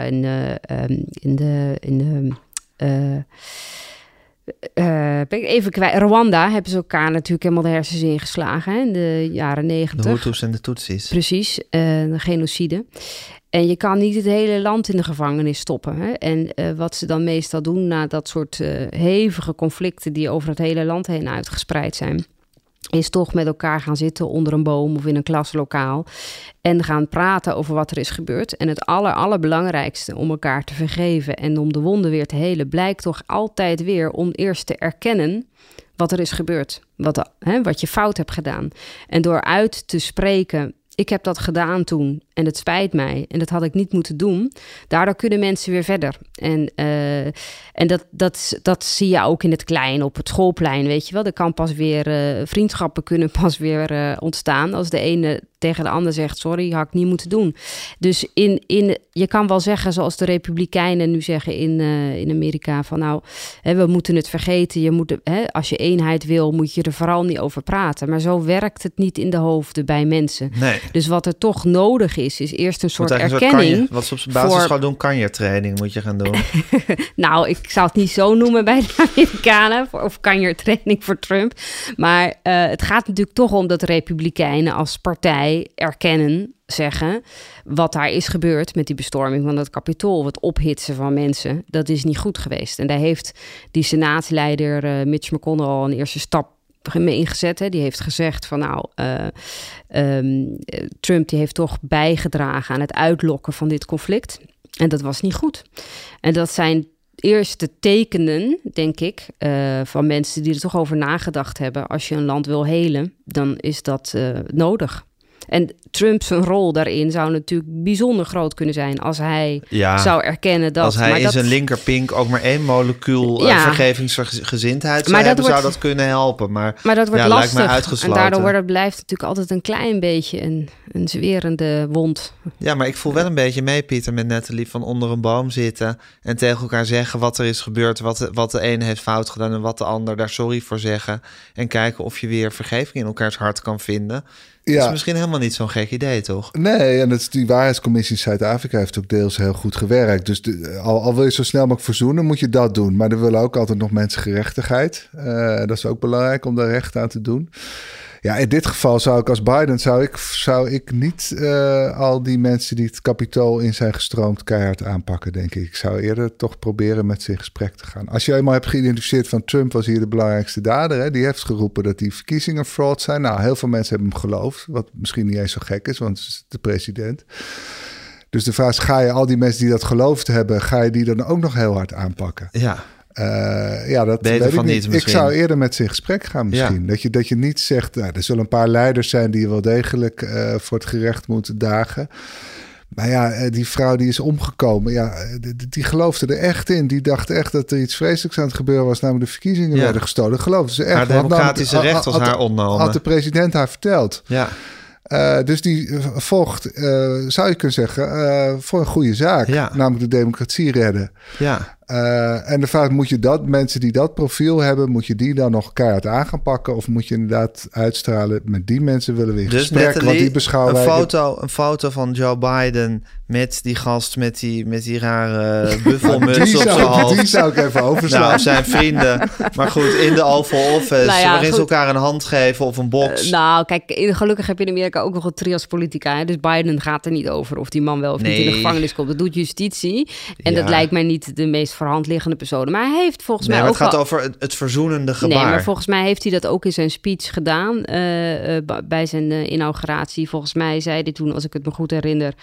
even kwijt. Rwanda hebben ze elkaar natuurlijk helemaal de hersens ingeslagen in de jaren 90. De Hutus en de Tutsis. Precies, de genocide. En je kan niet het hele land in de gevangenis stoppen. Hè? En wat ze dan meestal doen na dat soort hevige conflicten die over het hele land heen uitgespreid zijn, is toch met elkaar gaan zitten onder een boom of in een klaslokaal en gaan praten over wat er is gebeurd. En het allerbelangrijkste om elkaar te vergeven en om de wonden weer te helen, blijkt toch altijd weer om eerst te erkennen wat er is gebeurd. Wat je fout hebt gedaan. En door uit te spreken, ik heb dat gedaan toen en het spijt mij en dat had ik niet moeten doen. Daardoor kunnen mensen weer verder. En dat zie je ook in het klein, op het schoolplein, weet je wel. Er kan pas weer, vriendschappen kunnen pas weer ontstaan als de ene tegen de ander zegt, sorry, had ik niet moeten doen. Dus je kan wel zeggen, zoals de Republikeinen nu zeggen in Amerika, van nou, we moeten het vergeten. Als je eenheid wil, moet je er vooral niet over praten. Maar zo werkt het niet in de hoofden bij mensen. Nee. Dus wat er toch nodig is eerst een soort erkenning. Wat ze op zijn basisschool doen, kanjertraining moet je gaan doen. Nou, ik zou het niet zo noemen bij de Amerikanen, of kanjertraining voor Trump. Maar het gaat natuurlijk toch om dat de Republikeinen als partij erkennen, zeggen wat daar is gebeurd met die bestorming van het Capitool, het ophitsen van mensen, dat is niet goed geweest. En daar heeft die senaatsleider Mitch McConnell al een eerste stap mee ingezet. Hè. Die heeft gezegd van Trump die heeft toch bijgedragen aan het uitlokken van dit conflict. En dat was niet goed. En dat zijn eerste tekenen, denk ik, van mensen die er toch over nagedacht hebben. Als je een land wil helen, dan is dat nodig. En Trumps rol daarin zou natuurlijk bijzonder groot kunnen zijn als hij zou erkennen dat... Als hij in zijn linkerpink ook maar 1 molecuul vergevingsgezindheid zou hebben, zou dat kunnen helpen. Maar dat wordt lastig. Lijkt mij En uitgesloten. daardoor blijft het natuurlijk altijd een klein beetje een zwerende wond. Ja, maar ik voel wel een beetje mee, Pieter, met Nathalie, van onder een boom zitten en tegen elkaar zeggen wat er is gebeurd, wat de ene heeft fout gedaan en wat de ander daar sorry voor zeggen. En kijken of je weer vergeving in elkaars hart kan vinden. Dat is misschien helemaal niet zo'n gek idee, toch? Nee, en die waarheidscommissie in Zuid-Afrika heeft ook deels heel goed gewerkt. Dus al wil je zo snel mogelijk verzoenen, moet je dat doen. Maar er willen ook altijd nog mensengerechtigheid. Dat is ook belangrijk om daar recht aan te doen. Ja, in dit geval zou ik als Biden zou ik niet al die mensen die het Capitool in zijn gestroomd keihard aanpakken, denk ik. Ik zou eerder toch proberen met ze in gesprek te gaan. Als je eenmaal hebt geïdentificeerd van Trump was hier de belangrijkste dader, hè, die heeft geroepen dat die verkiezingen fraud zijn. Nou, heel veel mensen hebben hem geloofd, wat misschien niet eens zo gek is, want het is de president. Dus de vraag is, ga je al die mensen die dat geloofd hebben, ga je die dan ook nog heel hard aanpakken? Ja. Dat weet ik niet. Ik zou eerder met ze in gesprek gaan misschien. Ja. Dat je niet zegt, er zullen een paar leiders zijn die je wel degelijk voor het gerecht moeten dagen. Maar ja, die vrouw die is omgekomen, die geloofde er echt in. Die dacht echt dat er iets vreselijks aan het gebeuren was, namelijk de verkiezingen werden gestolen. Geloofde ze echt. Haar democratische recht was haar ontnomen. Had de president haar verteld. Ja. Dus die vocht, zou je kunnen zeggen, voor een goede zaak. Ja. Namelijk de democratie redden. Ja. En de vraag, moet je mensen die dat profiel hebben, moet je die dan nog keihard aan gaan pakken? Of moet je inderdaad uitstralen, met die mensen willen we in gesprek? Natalie, Want die beschouwen een foto van Joe Biden met die gast met die rare buffelmuts op zijn hoofd. Die zou ik even overslaan. Nou, zijn vrienden. Maar goed, in de Oval Office, waarin ze elkaar een hand geven of een box. Kijk, gelukkig heb je in Amerika ook nog een trias politica. Hè? Dus Biden gaat er niet over of die man wel of niet in de gevangenis komt. Dat doet justitie. En dat lijkt mij niet de meest voor hand liggende personen. Maar hij heeft volgens mij maar ook... het gaat over het verzoenende gebaar. Nee, maar volgens mij heeft hij dat ook in zijn speech gedaan. Bij zijn inauguratie. Volgens mij zei hij toen, als ik het me goed herinner...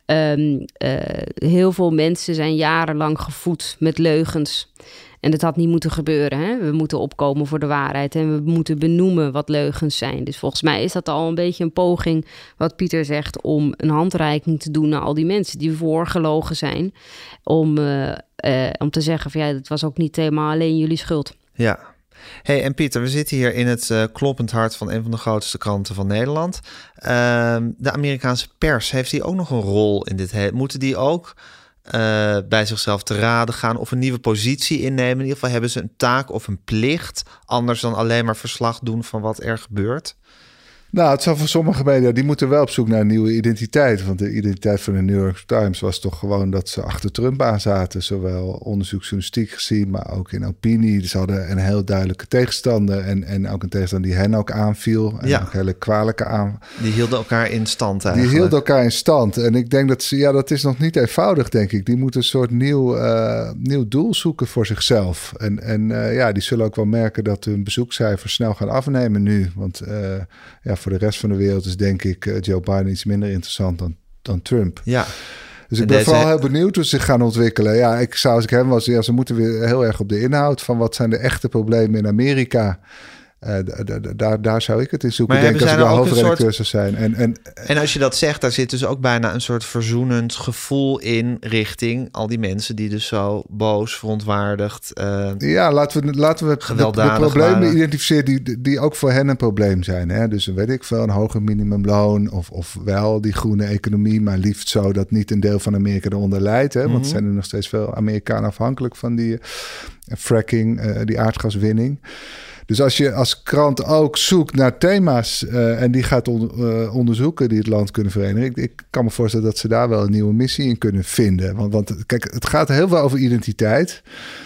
heel veel mensen zijn jarenlang gevoed met leugens. En dat had niet moeten gebeuren. Hè? We moeten opkomen voor de waarheid. En we moeten benoemen wat leugens zijn. Dus volgens mij is dat al een beetje een poging, wat Pieter zegt, om een handreiking te doen naar al die mensen die voorgelogen zijn. Om te zeggen van dat was ook niet helemaal alleen jullie schuld. Ja. Hey, en Pieter, we zitten hier in het kloppend hart van een van de grootste kranten van Nederland. De Amerikaanse pers, heeft die ook nog een rol in dit? Moeten die ook bij zichzelf te raden gaan of een nieuwe positie innemen? In ieder geval hebben ze een taak of een plicht, anders dan alleen maar verslag doen van wat er gebeurt? Nou, het zal voor sommige media, die moeten wel op zoek naar een nieuwe identiteit. Want de identiteit van de New York Times was toch gewoon dat ze achter Trump aan zaten. Zowel onderzoeksjournalistiek gezien, maar ook in opinie. Ze hadden een heel duidelijke tegenstander en ook een tegenstander die hen ook aanviel. En ook hele kwalijke aan. Die hielden elkaar in stand eigenlijk. Die hielden elkaar in stand. En ik denk dat dat is nog niet eenvoudig, denk ik. Die moeten een soort nieuw doel zoeken voor zichzelf. En die zullen ook wel merken dat hun bezoekcijfers snel gaan afnemen nu. Want voor de rest van de wereld is denk ik Joe Biden iets minder interessant dan Trump. Ja. Dus ik ben vooral heel benieuwd hoe ze zich gaan ontwikkelen. Ja, ik zou als ik hem was, ze moeten weer heel erg op de inhoud van wat zijn de echte problemen in Amerika. Daar zou ik het in zoeken. Denk als ik de hoofdredacteur zou zijn. En als je dat zegt, daar zit dus ook bijna een soort verzoenend gevoel in richting al die mensen die dus zo boos, verontwaardigd. Laten we de problemen identificeren die ook voor hen een probleem zijn. Hè? Dus weet ik veel, een hoger minimumloon of wel die groene economie, maar liefst zo dat niet een deel van Amerika eronder lijdt. Hè? Want er zijn er nog steeds veel Amerikanen afhankelijk van die fracking, die aardgaswinning. Dus als je als krant ook zoekt naar thema's en die gaat onderzoeken die het land kunnen verenigen. Ik kan me voorstellen dat ze daar wel een nieuwe missie in kunnen vinden. Want kijk, het gaat heel veel over identiteit.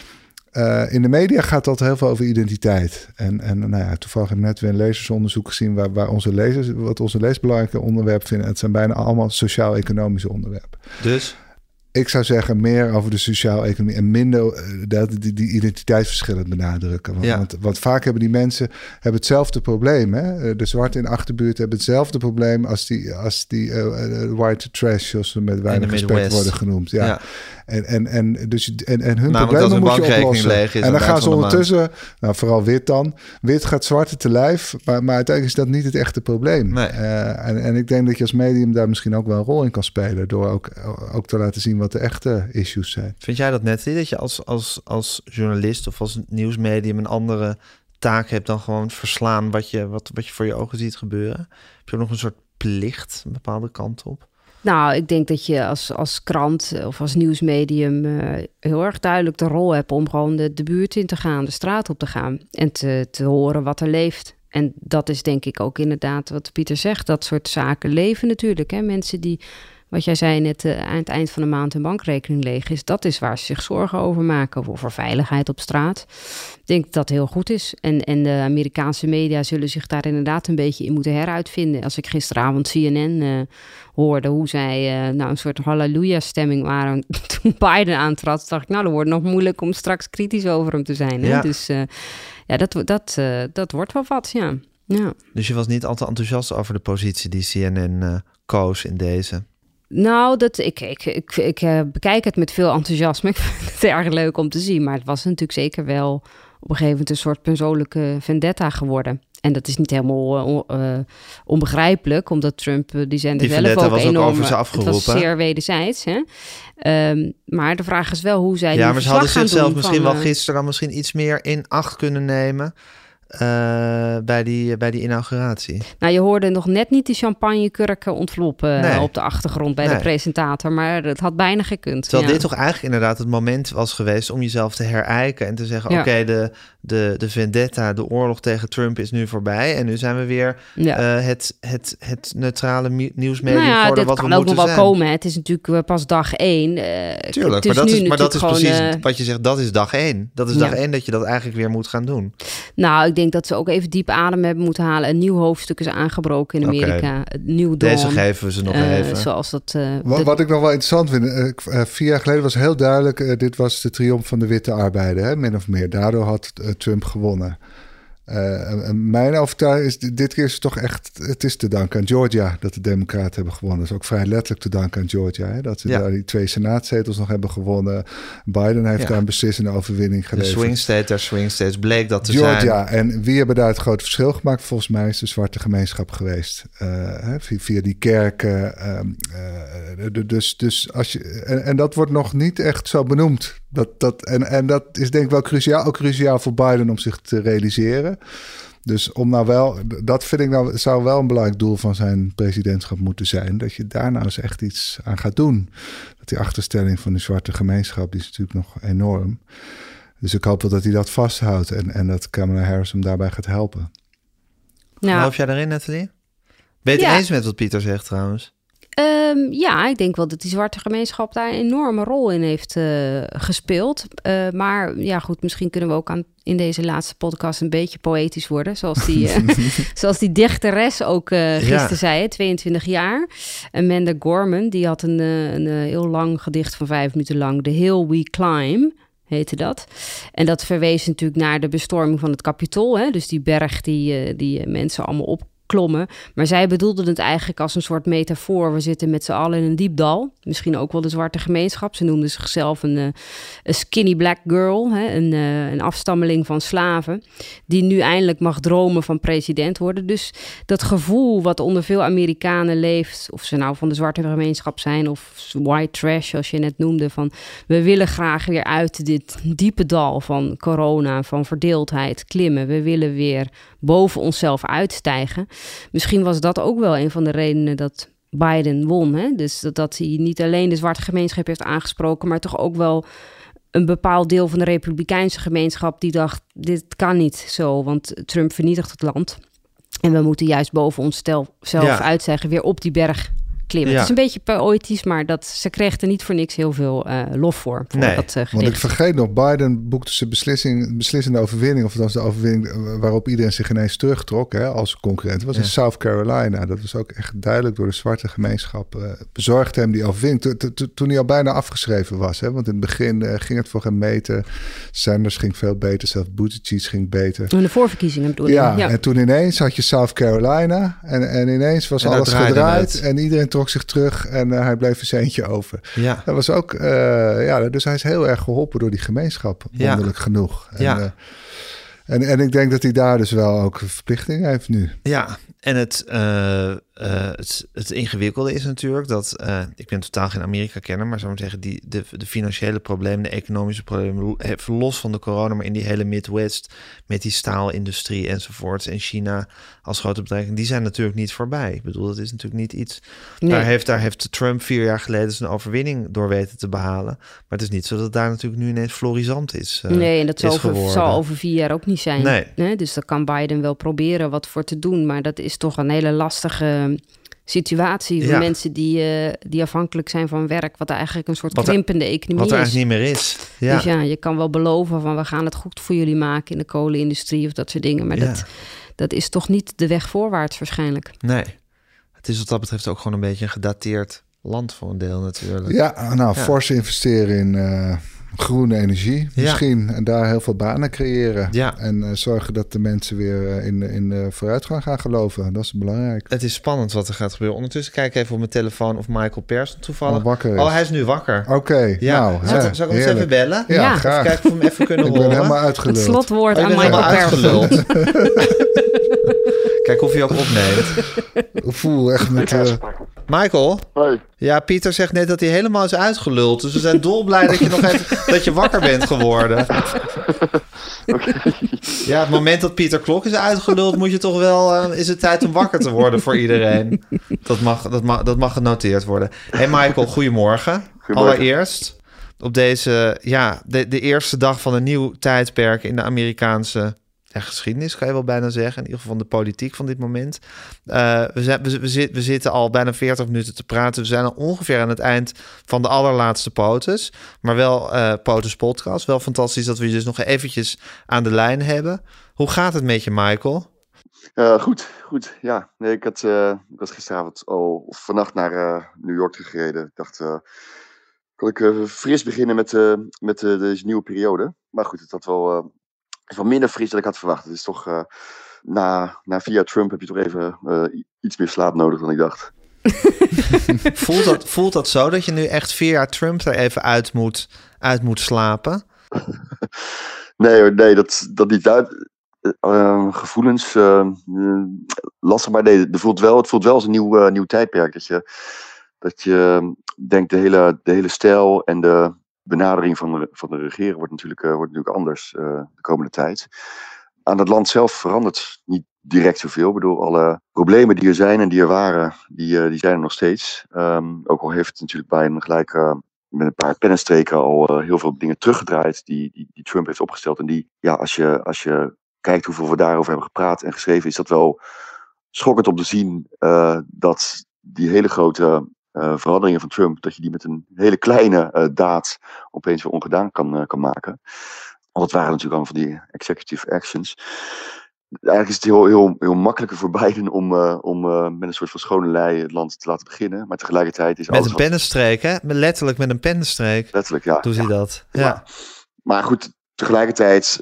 In de media gaat dat heel veel over identiteit. En toevallig heb ik net weer een lezersonderzoek gezien waar onze lezers belangrijke onderwerpen vinden. Het zijn bijna allemaal sociaal-economische onderwerpen. Dus? Ik zou zeggen meer over de sociaal-economie en minder die identiteitsverschillen benadrukken. Want vaak hebben die mensen hetzelfde probleem. Hè? De zwarten in de achterbuurt hebben hetzelfde probleem als die white trash, zoals ze met weinig respect worden genoemd. Ja. En hun problemen moet je oplossen. Leeg is en dan gaan ze ondertussen, vooral wit dan. Wit gaat zwarte te lijf, maar uiteindelijk is dat niet het echte probleem. Nee. En ik denk dat je als medium daar misschien ook wel een rol in kan spelen door ook te laten zien wat de echte issues zijn. Vind jij dat net, dat je als journalist of als nieuwsmedium een andere taak hebt dan gewoon verslaan wat je voor je ogen ziet gebeuren? Heb je ook nog een soort plicht een bepaalde kant op? Nou, ik denk dat je als krant of als nieuwsmedium heel erg duidelijk de rol hebt om gewoon de buurt in te gaan, de straat op te gaan en te horen wat er leeft. En dat is denk ik ook inderdaad wat Pieter zegt, dat soort zaken leven natuurlijk. Hè? Mensen die, wat jij zei net, aan het eind van de maand hun bankrekening leeg is, dat is waar ze zich zorgen over maken, of over veiligheid op straat. Ik denk dat dat heel goed is. En de Amerikaanse media zullen zich daar inderdaad een beetje in moeten heruitvinden. Als ik gisteravond CNN hoorde hoe zij een soort halleluja-stemming waren toen Biden aantrad, dacht ik, dat wordt nog moeilijk om straks kritisch over hem te zijn. Hè? Ja. Dus dat wordt wel wat, ja. Dus je was niet al te enthousiast over de positie die CNN koos in deze? Nou, ik bekijk het met veel enthousiasme. Ik vind het erg leuk om te zien. Maar het was natuurlijk zeker wel op een gegeven moment een soort persoonlijke vendetta geworden. En dat is niet helemaal onbegrijpelijk, omdat Trump, die zijn er Die zelf vendetta ook was enorm... ook over ze afgeroepen. Het was zeer wederzijds, hè. Maar de vraag is wel hoe zij Ja, die maar ze verslag hadden gaan zichzelf doen misschien van, wel gisteren dan misschien iets meer in acht kunnen nemen bij die inauguratie. Nou, je hoorde nog net niet die champagnekurken ontploppen op de achtergrond bij de presentator, maar het had bijna gekund. Terwijl dit toch eigenlijk inderdaad het moment was geweest om jezelf te herijken en te zeggen, oké, de vendetta, de oorlog tegen Trump is nu voorbij en nu zijn we weer het neutrale nieuwsmedium geworden wat we moeten zijn. Dat kan ook nog wel komen. Het is natuurlijk pas dag 1. Tuurlijk, maar dat is precies wat je zegt, dat is dag 1. Dat is dag 1 dat je dat eigenlijk weer moet gaan doen. Nou, ik denk dat ze ook even diep adem hebben moeten halen. Een nieuw hoofdstuk is aangebroken in Amerika. Nieuw dawn. Deze geven we ze nog even. Zoals dat... Wat ik nog wel interessant vind, 4 jaar geleden was heel duidelijk, dit was de triomf van de witte arbeider, hè, min of meer. Daardoor had Trump gewonnen. Mijn overtuiging is, dit keer is het toch echt, het is te danken aan Georgia dat de Democraten hebben gewonnen. Dat is ook vrij letterlijk te danken aan Georgia. Hè, dat ze daar die 2 senaatzetels nog hebben gewonnen. Biden heeft daar een beslissende overwinning geleverd. De swing states bleek dat te Georgia, zijn. Georgia, en wie hebben daar het grote verschil gemaakt? Volgens mij is de zwarte gemeenschap geweest. Via die kerken. Dus als je, en dat wordt nog niet echt zo benoemd. En dat is denk ik wel cruciaal. Ook cruciaal voor Biden om zich te realiseren. Dus om nou wel, dat vind ik nou, zou wel een belangrijk doel van zijn presidentschap moeten zijn. Dat je daar nou eens echt iets aan gaat doen. Dat die achterstelling van de zwarte gemeenschap, die is natuurlijk nog enorm. Dus ik hoop wel dat hij dat vasthoudt en dat Kamala Harris hem daarbij gaat helpen. Nou, geloof jij daarin, Nathalie? Ben je het eens met wat Pieter zegt trouwens? Ja, ik denk wel dat die zwarte gemeenschap daar een enorme rol in heeft gespeeld. Maar ja, goed, misschien kunnen we ook in deze laatste podcast een beetje poëtisch worden. Zoals die dichteres ook gisteren zei, 22 jaar. Amanda Gorman, die had een heel lang gedicht van 5 minuten lang. The Hill We Climb heette dat. En dat verwees natuurlijk naar de bestorming van het Capitool. Hè? Dus die berg die mensen allemaal opklommen. Maar zij bedoelden het eigenlijk als een soort metafoor. We zitten met z'n allen in een diep dal. Misschien ook wel de zwarte gemeenschap. Ze noemden zichzelf een skinny black girl. Hè? Een afstammeling van slaven. Die nu eindelijk mag dromen van president worden. Dus dat gevoel wat onder veel Amerikanen leeft. Of ze nou van de zwarte gemeenschap zijn. Of white trash, zoals je net noemde. Van we willen graag weer uit dit diepe dal van corona. Van verdeeldheid klimmen. We willen weer boven onszelf uitstijgen. Misschien was dat ook wel een van de redenen dat Biden won. Hè? Dus dat hij niet alleen de zwarte gemeenschap heeft aangesproken, maar toch ook wel een bepaald deel van de republikeinse gemeenschap die dacht, dit kan niet zo, want Trump vernietigt het land. En we moeten juist boven onszelf uitstijgen, weer op die berg klimmen. Ja. Het is een beetje poëtisch, maar ze kreeg er niet voor niks heel veel lof voor dat gedicht. Want ik vergeet nog, Biden boekte zijn beslissende overwinning, of dat was de overwinning waarop iedereen zich ineens terugtrok als concurrent. Dat was in South Carolina. Dat was ook echt duidelijk door de zwarte gemeenschap. Bezorgde hem die overwinning. Toen hij al bijna afgeschreven was. Hè? Want in het begin ging het voor hem beter. Sanders ging veel beter. Zelfs Buttigieg ging beter. In de voorverkiezingen bedoel je? Ja, en toen ineens had je South Carolina. En ineens was alles gedraaid. En iedereen trok zich terug en hij bleef een centje over. Ja. Dat was ook, dus hij is heel erg geholpen door die gemeenschap, wonderlijk genoeg. En ik denk dat hij daar dus wel ook een verplichting heeft nu. Ja, en het ingewikkelde is natuurlijk dat, ik ben totaal geen Amerika-kenner, maar zou ik zeggen, de financiële problemen, de economische problemen, even los van de corona, maar in die hele Midwest, met die staalindustrie enzovoorts, en China als grote bedrijf, die zijn natuurlijk niet voorbij. Ik bedoel, dat is natuurlijk niet iets, daar heeft Trump 4 jaar geleden zijn overwinning door weten te behalen, maar het is niet zo dat daar natuurlijk nu ineens florisant is. Nee, en dat zal over 4 jaar ook niet zijn. Nee. Dus daar kan Biden wel proberen wat voor te doen, maar dat is toch een hele lastige situatie voor mensen die afhankelijk zijn van werk, wat eigenlijk een soort krimpende economie is. Wat er eigenlijk niet meer is. Ja. Dus je kan wel beloven van we gaan het goed voor jullie maken in de kolenindustrie of dat soort dingen, maar dat is toch niet de weg voorwaarts waarschijnlijk. Nee, het is wat dat betreft ook gewoon een beetje een gedateerd land voor een deel natuurlijk. Ja, fors investeren in Groene energie misschien. En daar heel veel banen creëren. Ja. En zorgen dat de mensen weer in de vooruitgang gaan geloven. Dat is belangrijk. Het is spannend wat er gaat gebeuren. Ondertussen kijk ik even op mijn telefoon of Michael Persson toevallig... wakker is. Oh, hij is nu wakker. Oké, Ja. Zal ik hem eens even bellen? Ja, graag. Even kijken of we hem even kunnen horen. Ik ben helemaal uitgeluld. Het slotwoord je aan bent Michael helemaal Persson. Kijk of hij ook opneemt. Voel echt met... Michael? Hoi. Ja, Pieter zegt net dat hij helemaal is uitgeluld. Dus we zijn dolblij dat je nog even dat je wakker bent geworden. Ja, het moment dat Pieter Klok is uitgeluld, moet je toch wel... is het tijd om wakker te worden voor iedereen. Dat mag genoteerd worden. Hey Michael, goedemorgen. Allereerst op deze, de eerste dag van een nieuw tijdperk in de Amerikaanse geschiedenis, kan je wel bijna zeggen. In ieder geval van de politiek van dit moment. We zitten al bijna 40 minuten te praten. We zijn al ongeveer aan het eind van de allerlaatste POTUS. Maar wel POTUS podcast. Wel fantastisch dat we je dus nog eventjes aan de lijn hebben. Hoe gaat het met je, Michael? Goed. Ja, nee, ik had gisteravond of vannacht naar New York gereden. Ik dacht, kan ik fris beginnen met deze nieuwe periode. Maar goed, het had wel... is wel minder fris dan ik had verwacht. Het is toch, via Trump heb je toch even iets meer slaap nodig dan ik dacht. Voelt dat zo dat je nu echt via Trump er even uit moet slapen? Nee, dat niet. Gevoelens, lastig, maar nee, het voelt wel als een nieuw tijdperk. Dat je denkt de hele stijl en de benadering van de regering wordt natuurlijk anders de komende tijd. Aan het land zelf verandert niet direct zoveel. Ik bedoel, alle problemen die er zijn en die er waren, die zijn er nog steeds. Ook al heeft het natuurlijk Biden gelijk met een paar pennenstreken al heel veel dingen teruggedraaid die Trump heeft opgesteld. En die, ja, als je kijkt hoeveel we daarover hebben gepraat en geschreven, is dat wel schokkend om te zien dat die hele grote veranderingen van Trump, dat je die met een hele kleine daad opeens weer ongedaan kan maken. Want het waren natuurlijk allemaal van die executive actions. Eigenlijk is het heel makkelijker voor Biden om met een soort van schone lei het land te laten beginnen. Maar tegelijkertijd is met een pennenstreek, hè? Letterlijk met een pennenstreek. Letterlijk, ja. Doet hij dat. Ja. Maar goed, tegelijkertijd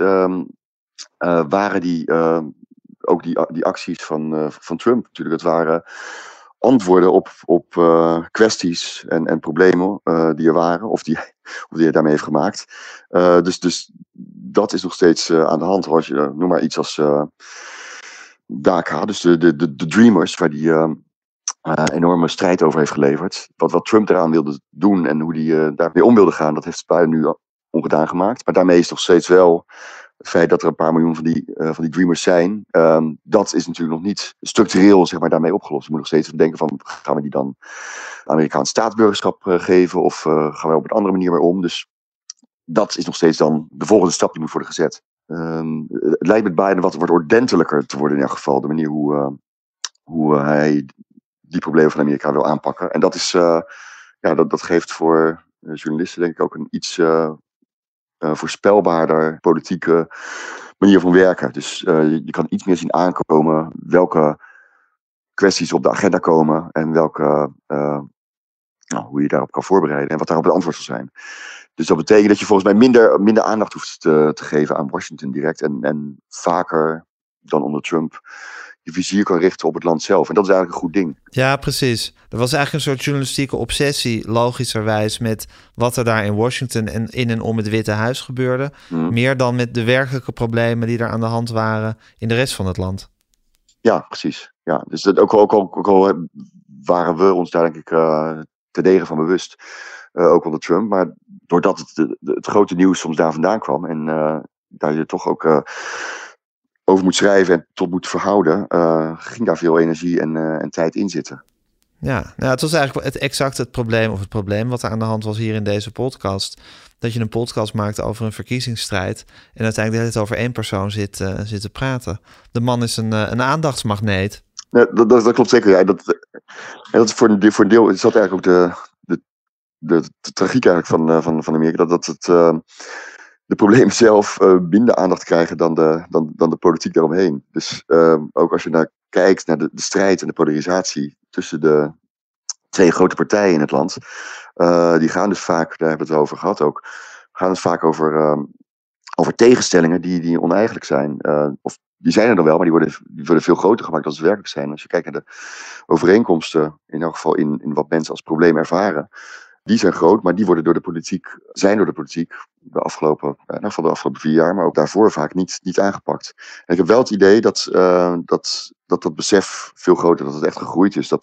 waren ook die acties van Trump natuurlijk. Het waren antwoorden op kwesties en problemen die er waren, of die hij daarmee heeft gemaakt. Dus dat is nog steeds aan de hand. Als je noem maar iets als DACA, dus de Dreamers, waar die enorme strijd over heeft geleverd. Wat Trump eraan wilde doen en hoe hij daarmee om wilde gaan, dat heeft Biden nu ongedaan gemaakt. Maar daarmee is nog steeds wel het feit dat er een paar miljoen van die Dreamers zijn, dat is natuurlijk nog niet structureel, zeg maar, daarmee opgelost. Je moet nog steeds denken van, gaan we die dan Amerikaans staatsburgerschap geven of gaan we op een andere manier mee om? Dus dat is nog steeds dan de volgende stap die moet worden gezet. Het lijkt met Biden wat ordentelijker te worden in elk geval, de manier hoe hij die problemen van Amerika wil aanpakken. En dat is, dat geeft voor journalisten denk ik ook een iets voorspelbaarder politieke manier van werken. Dus je kan iets meer zien aankomen welke kwesties op de agenda komen en hoe je daarop kan voorbereiden en wat daarop het antwoord zal zijn. Dus dat betekent dat je volgens mij minder aandacht hoeft te geven aan Washington direct en vaker dan onder Trump je vizier kan richten op het land zelf. En dat is eigenlijk een goed ding. Ja, precies. Er was eigenlijk een soort journalistieke obsessie, logischerwijs, met wat er daar in Washington en in en om het Witte Huis gebeurde. Meer dan met de werkelijke problemen die er aan de hand waren in de rest van het land. Ja, precies. Ja, dus dat ook al waren we ons daar denk ik terdege van bewust. Ook onder Trump. Maar doordat het grote nieuws soms daar vandaan kwam en daar je toch ook over moet schrijven en tot moet verhouden, ging daar veel energie en tijd in zitten. Ja, het was eigenlijk het probleem wat er aan de hand was hier in deze podcast. Dat je een podcast maakt over een verkiezingsstrijd en uiteindelijk de hele tijd over één persoon zit te praten. De man is een aandachtsmagneet. Ja, dat klopt zeker. Ja, dat is voor een deel is dat eigenlijk ook de tragiek eigenlijk van Amerika. Dat het de problemen zelf minder aandacht krijgen dan de politiek daaromheen. Dus ook als je kijkt naar de strijd en de polarisatie tussen de twee grote partijen in het land. Die gaan dus vaak, daar hebben we het over gehad ook, gaat het vaak over tegenstellingen die oneigenlijk zijn. Of die zijn er dan wel, maar die worden veel groter gemaakt dan ze werkelijk zijn. Als je kijkt naar de overeenkomsten, in elk geval in wat mensen als probleem ervaren, die zijn groot, maar die worden door de politiek de afgelopen 4 jaar, maar ook daarvoor vaak niet aangepakt. En ik heb wel het idee dat besef veel groter, dat het echt gegroeid is.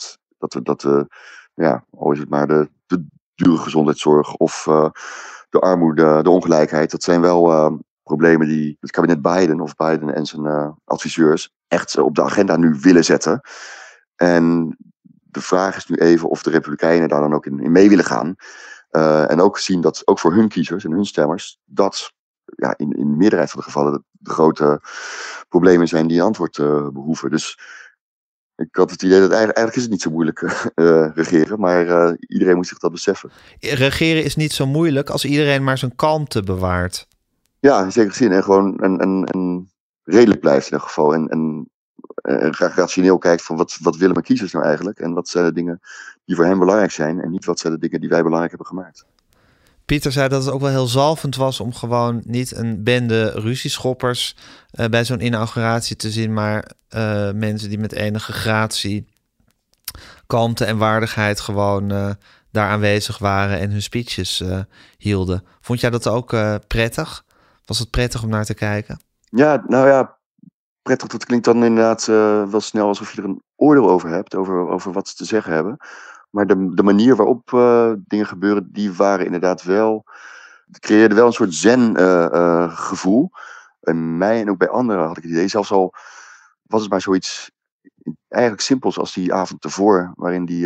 Al is het maar de dure gezondheidszorg of de armoede, de ongelijkheid. Dat zijn wel problemen die het kabinet Biden en zijn adviseurs echt op de agenda nu willen zetten. En de vraag is nu even of de Republikeinen daar dan ook in mee willen gaan. En ook zien dat ook voor hun kiezers en hun stemmers dat in de meerderheid van de gevallen de grote problemen zijn die een antwoord behoeven. Dus ik had het idee dat eigenlijk is het niet zo moeilijk regeren, maar iedereen moet zich dat beseffen. Regeren is niet zo moeilijk als iedereen maar zijn kalmte bewaart. Ja, in zekere zin. En gewoon en redelijk blijft in ieder geval. En rationeel kijkt van wat willen mijn kiezers nou eigenlijk? En wat zijn de dingen die voor hen belangrijk zijn? En niet wat zijn de dingen die wij belangrijk hebben gemaakt. Pieter zei dat het ook wel heel zalvend was om gewoon niet een bende ruzieschoppers bij zo'n inauguratie te zien, maar mensen die met enige gratie, kalmte en waardigheid gewoon daar aanwezig waren en hun speeches hielden. Vond jij dat ook prettig? Was het prettig om naar te kijken? Ja, nou ja, prettig, dat klinkt dan inderdaad wel snel alsof je er een oordeel over hebt, over wat ze te zeggen hebben. Maar de manier waarop dingen gebeuren, die waren inderdaad wel, het creëerde wel een soort zen gevoel. Bij mij en ook bij anderen had ik het idee, zelfs al was het maar zoiets eigenlijk simpels als die avond ervoor, waarin die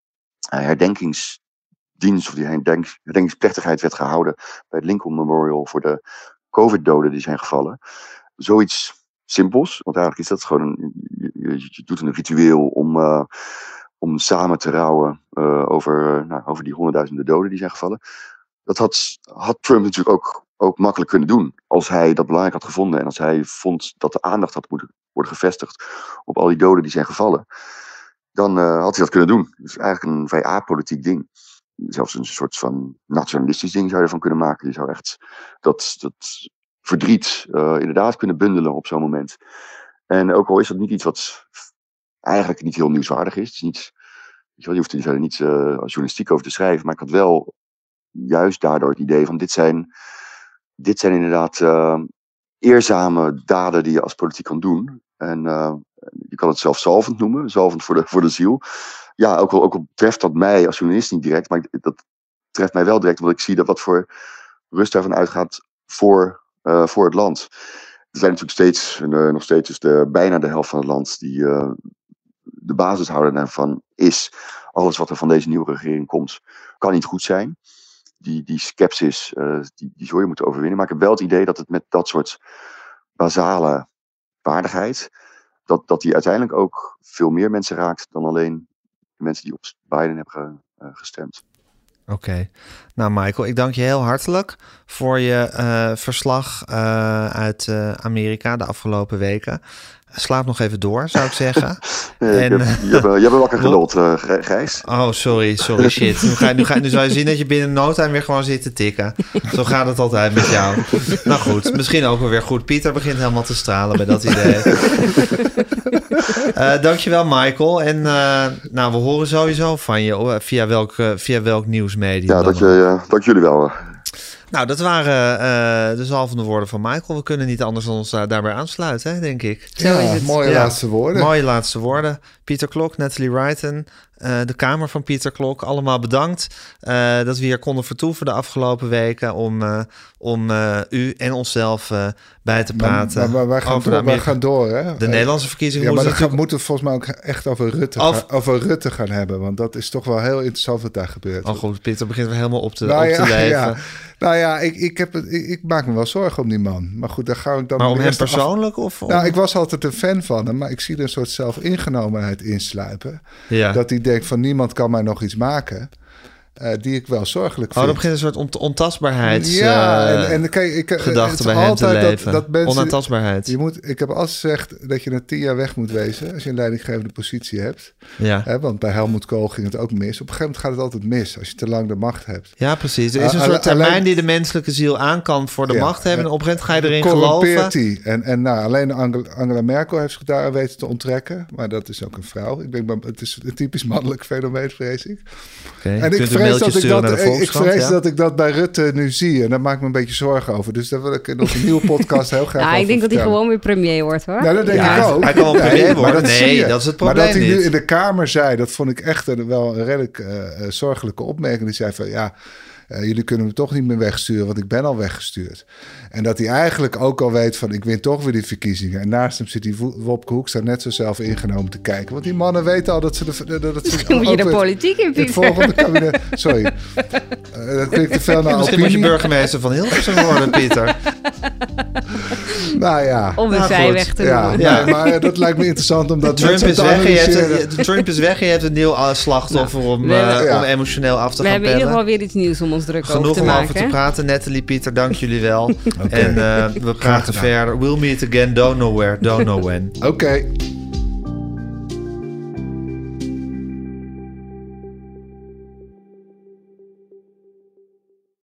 herdenkingsdienst of die herdenkingsplechtigheid werd gehouden bij het Lincoln Memorial voor de COVID-doden die zijn gevallen. Zoiets simpels, want eigenlijk is dat gewoon je doet een ritueel om samen te rouwen over die 100.000 doden die zijn gevallen. Dat had Trump natuurlijk ook makkelijk kunnen doen. Als hij dat belangrijk had gevonden en als hij vond dat de aandacht had moeten worden gevestigd op al die doden die zijn gevallen, dan had hij dat kunnen doen. Dus eigenlijk een vrij apolitiek ding. Zelfs een soort van nationalistisch ding zou je ervan kunnen maken. Je zou echt dat verdriet inderdaad kunnen bundelen op zo'n moment. En ook al is dat niet iets wat eigenlijk niet heel nieuwswaardig is. Het is niet, je hoeft er verder niet als journalistiek over te schrijven. Maar ik had wel juist daardoor het idee van dit zijn inderdaad eerzame daden die je als politiek kan doen. En je kan het zelf zalvend noemen. Zalvend voor de ziel. Ja, ook al treft dat mij als journalist niet direct. Maar dat treft mij wel direct. Omdat ik zie dat wat voor rust daarvan uitgaat voor het land. Er zijn natuurlijk nog steeds is bijna de helft van het land die de basishouder daarvan is. Alles wat er van deze nieuwe regering komt, kan niet goed zijn. Die skepsis, die zul je moeten overwinnen. Maar ik heb wel het idee dat het met dat soort basale waardigheid, dat die uiteindelijk ook veel meer mensen raakt dan alleen de mensen die op Biden hebben gestemd. Oké. Nou Michael, ik dank je heel hartelijk voor je verslag uit Amerika de afgelopen weken. Slaap nog even door, zou ik zeggen. Je hebt wakker geduld, Gijs. Oh, sorry, shit. Nu zou je zien dat je binnen no time weer gewoon zit te tikken. Zo gaat het altijd met jou. Nou goed, misschien ook wel weer goed. Pieter begint helemaal te stralen bij dat idee. Dankjewel, Michael. En we horen sowieso van je via welk nieuwsmedium. Ja, dank jullie wel. Nou, dat waren de zalvende woorden van Michael. We kunnen niet anders dan ons daarbij aansluiten, hè, denk ik. Ja, mooie laatste woorden. Mooie laatste woorden. Pieter Klok, Natalie Wrighton, de Kamer van Pieter Klok. Allemaal bedankt dat we hier konden vertoeven de afgelopen weken om u en onszelf bij te praten. Maar wij gaan door, hè? De Nederlandse verkiezingen moeten we volgens mij ook echt over Rutte gaan hebben. Want dat is toch wel heel interessant wat daar gebeurt. Oh goed, Pieter begint weer helemaal op te leven. Ja. Nou ja, ik maak me wel zorgen om die man. Maar goed, daar ga ik dan... Maar om hem persoonlijk? Nou, ik was altijd een fan van hem, maar ik zie er een soort zelfingenomenheid insluipen. Ja. Dat hij denkt van niemand kan mij nog iets maken. die ik wel zorgelijk Dan vind. begint een soort ontastbaarheids en kijk, gedachte bij hem te leven. Dat mensen, onaantastbaarheid. Ik heb altijd gezegd dat je na 10 jaar weg moet wezen als je een leidinggevende positie hebt. Ja. Want bij Helmut Kool ging het ook mis. Op een gegeven moment gaat het altijd mis als je te lang de macht hebt. Ja, precies. Er is een soort termijn die de menselijke ziel aan kan voor de macht hebben. En op een gegeven moment ga je erin geloven. Die. En alleen Angela Merkel heeft zich daar weten te ontrekken. Maar dat is ook een vrouw. Ik denk, het is een typisch mannelijk fenomeen, vrees ik. En ik vrees dat ik dat bij Rutte nu zie. En daar maak ik me een beetje zorgen over. Dus daar wil ik nog een nieuwe podcast heel graag over ik denk vertellen. dat hij gewoon weer premier wordt, hoor. Nou, dat denk ik ook. Hij kan wel premier worden. Nee, dat is het probleem niet. Maar dat hij niet. nu in de Kamer zei, dat vond ik echt wel een redelijk zorgelijke opmerking. Die zei van, jullie kunnen me toch niet meer wegsturen, want ik ben al weggestuurd. En dat hij eigenlijk ook al weet van, ik win toch weer die verkiezingen. En naast hem zit die Wopke Hoekstra net zo zelf ingenomen te kijken. Want die mannen weten al dat ze... Misschien moet je de politiek in, Pieter. Het volgende kabinet... Sorry. Dat klinkt te veel naar Misschien moet je burgemeester van Hilversum worden, Pieter. Nou ja. Om een zijweg te doen. Ja, maar dat lijkt me interessant om dat Trump is weg. Trump is weg en je hebt een nieuw slachtoffer om emotioneel af te gaan bellen. We hebben in ieder geval weer iets nieuws om ons druk over te maken. Genoeg om over te praten. Nathalie, Pieter, dank jullie wel. Okay. En we praten verder. We'll meet again. Don't know where, don't know when. Oké.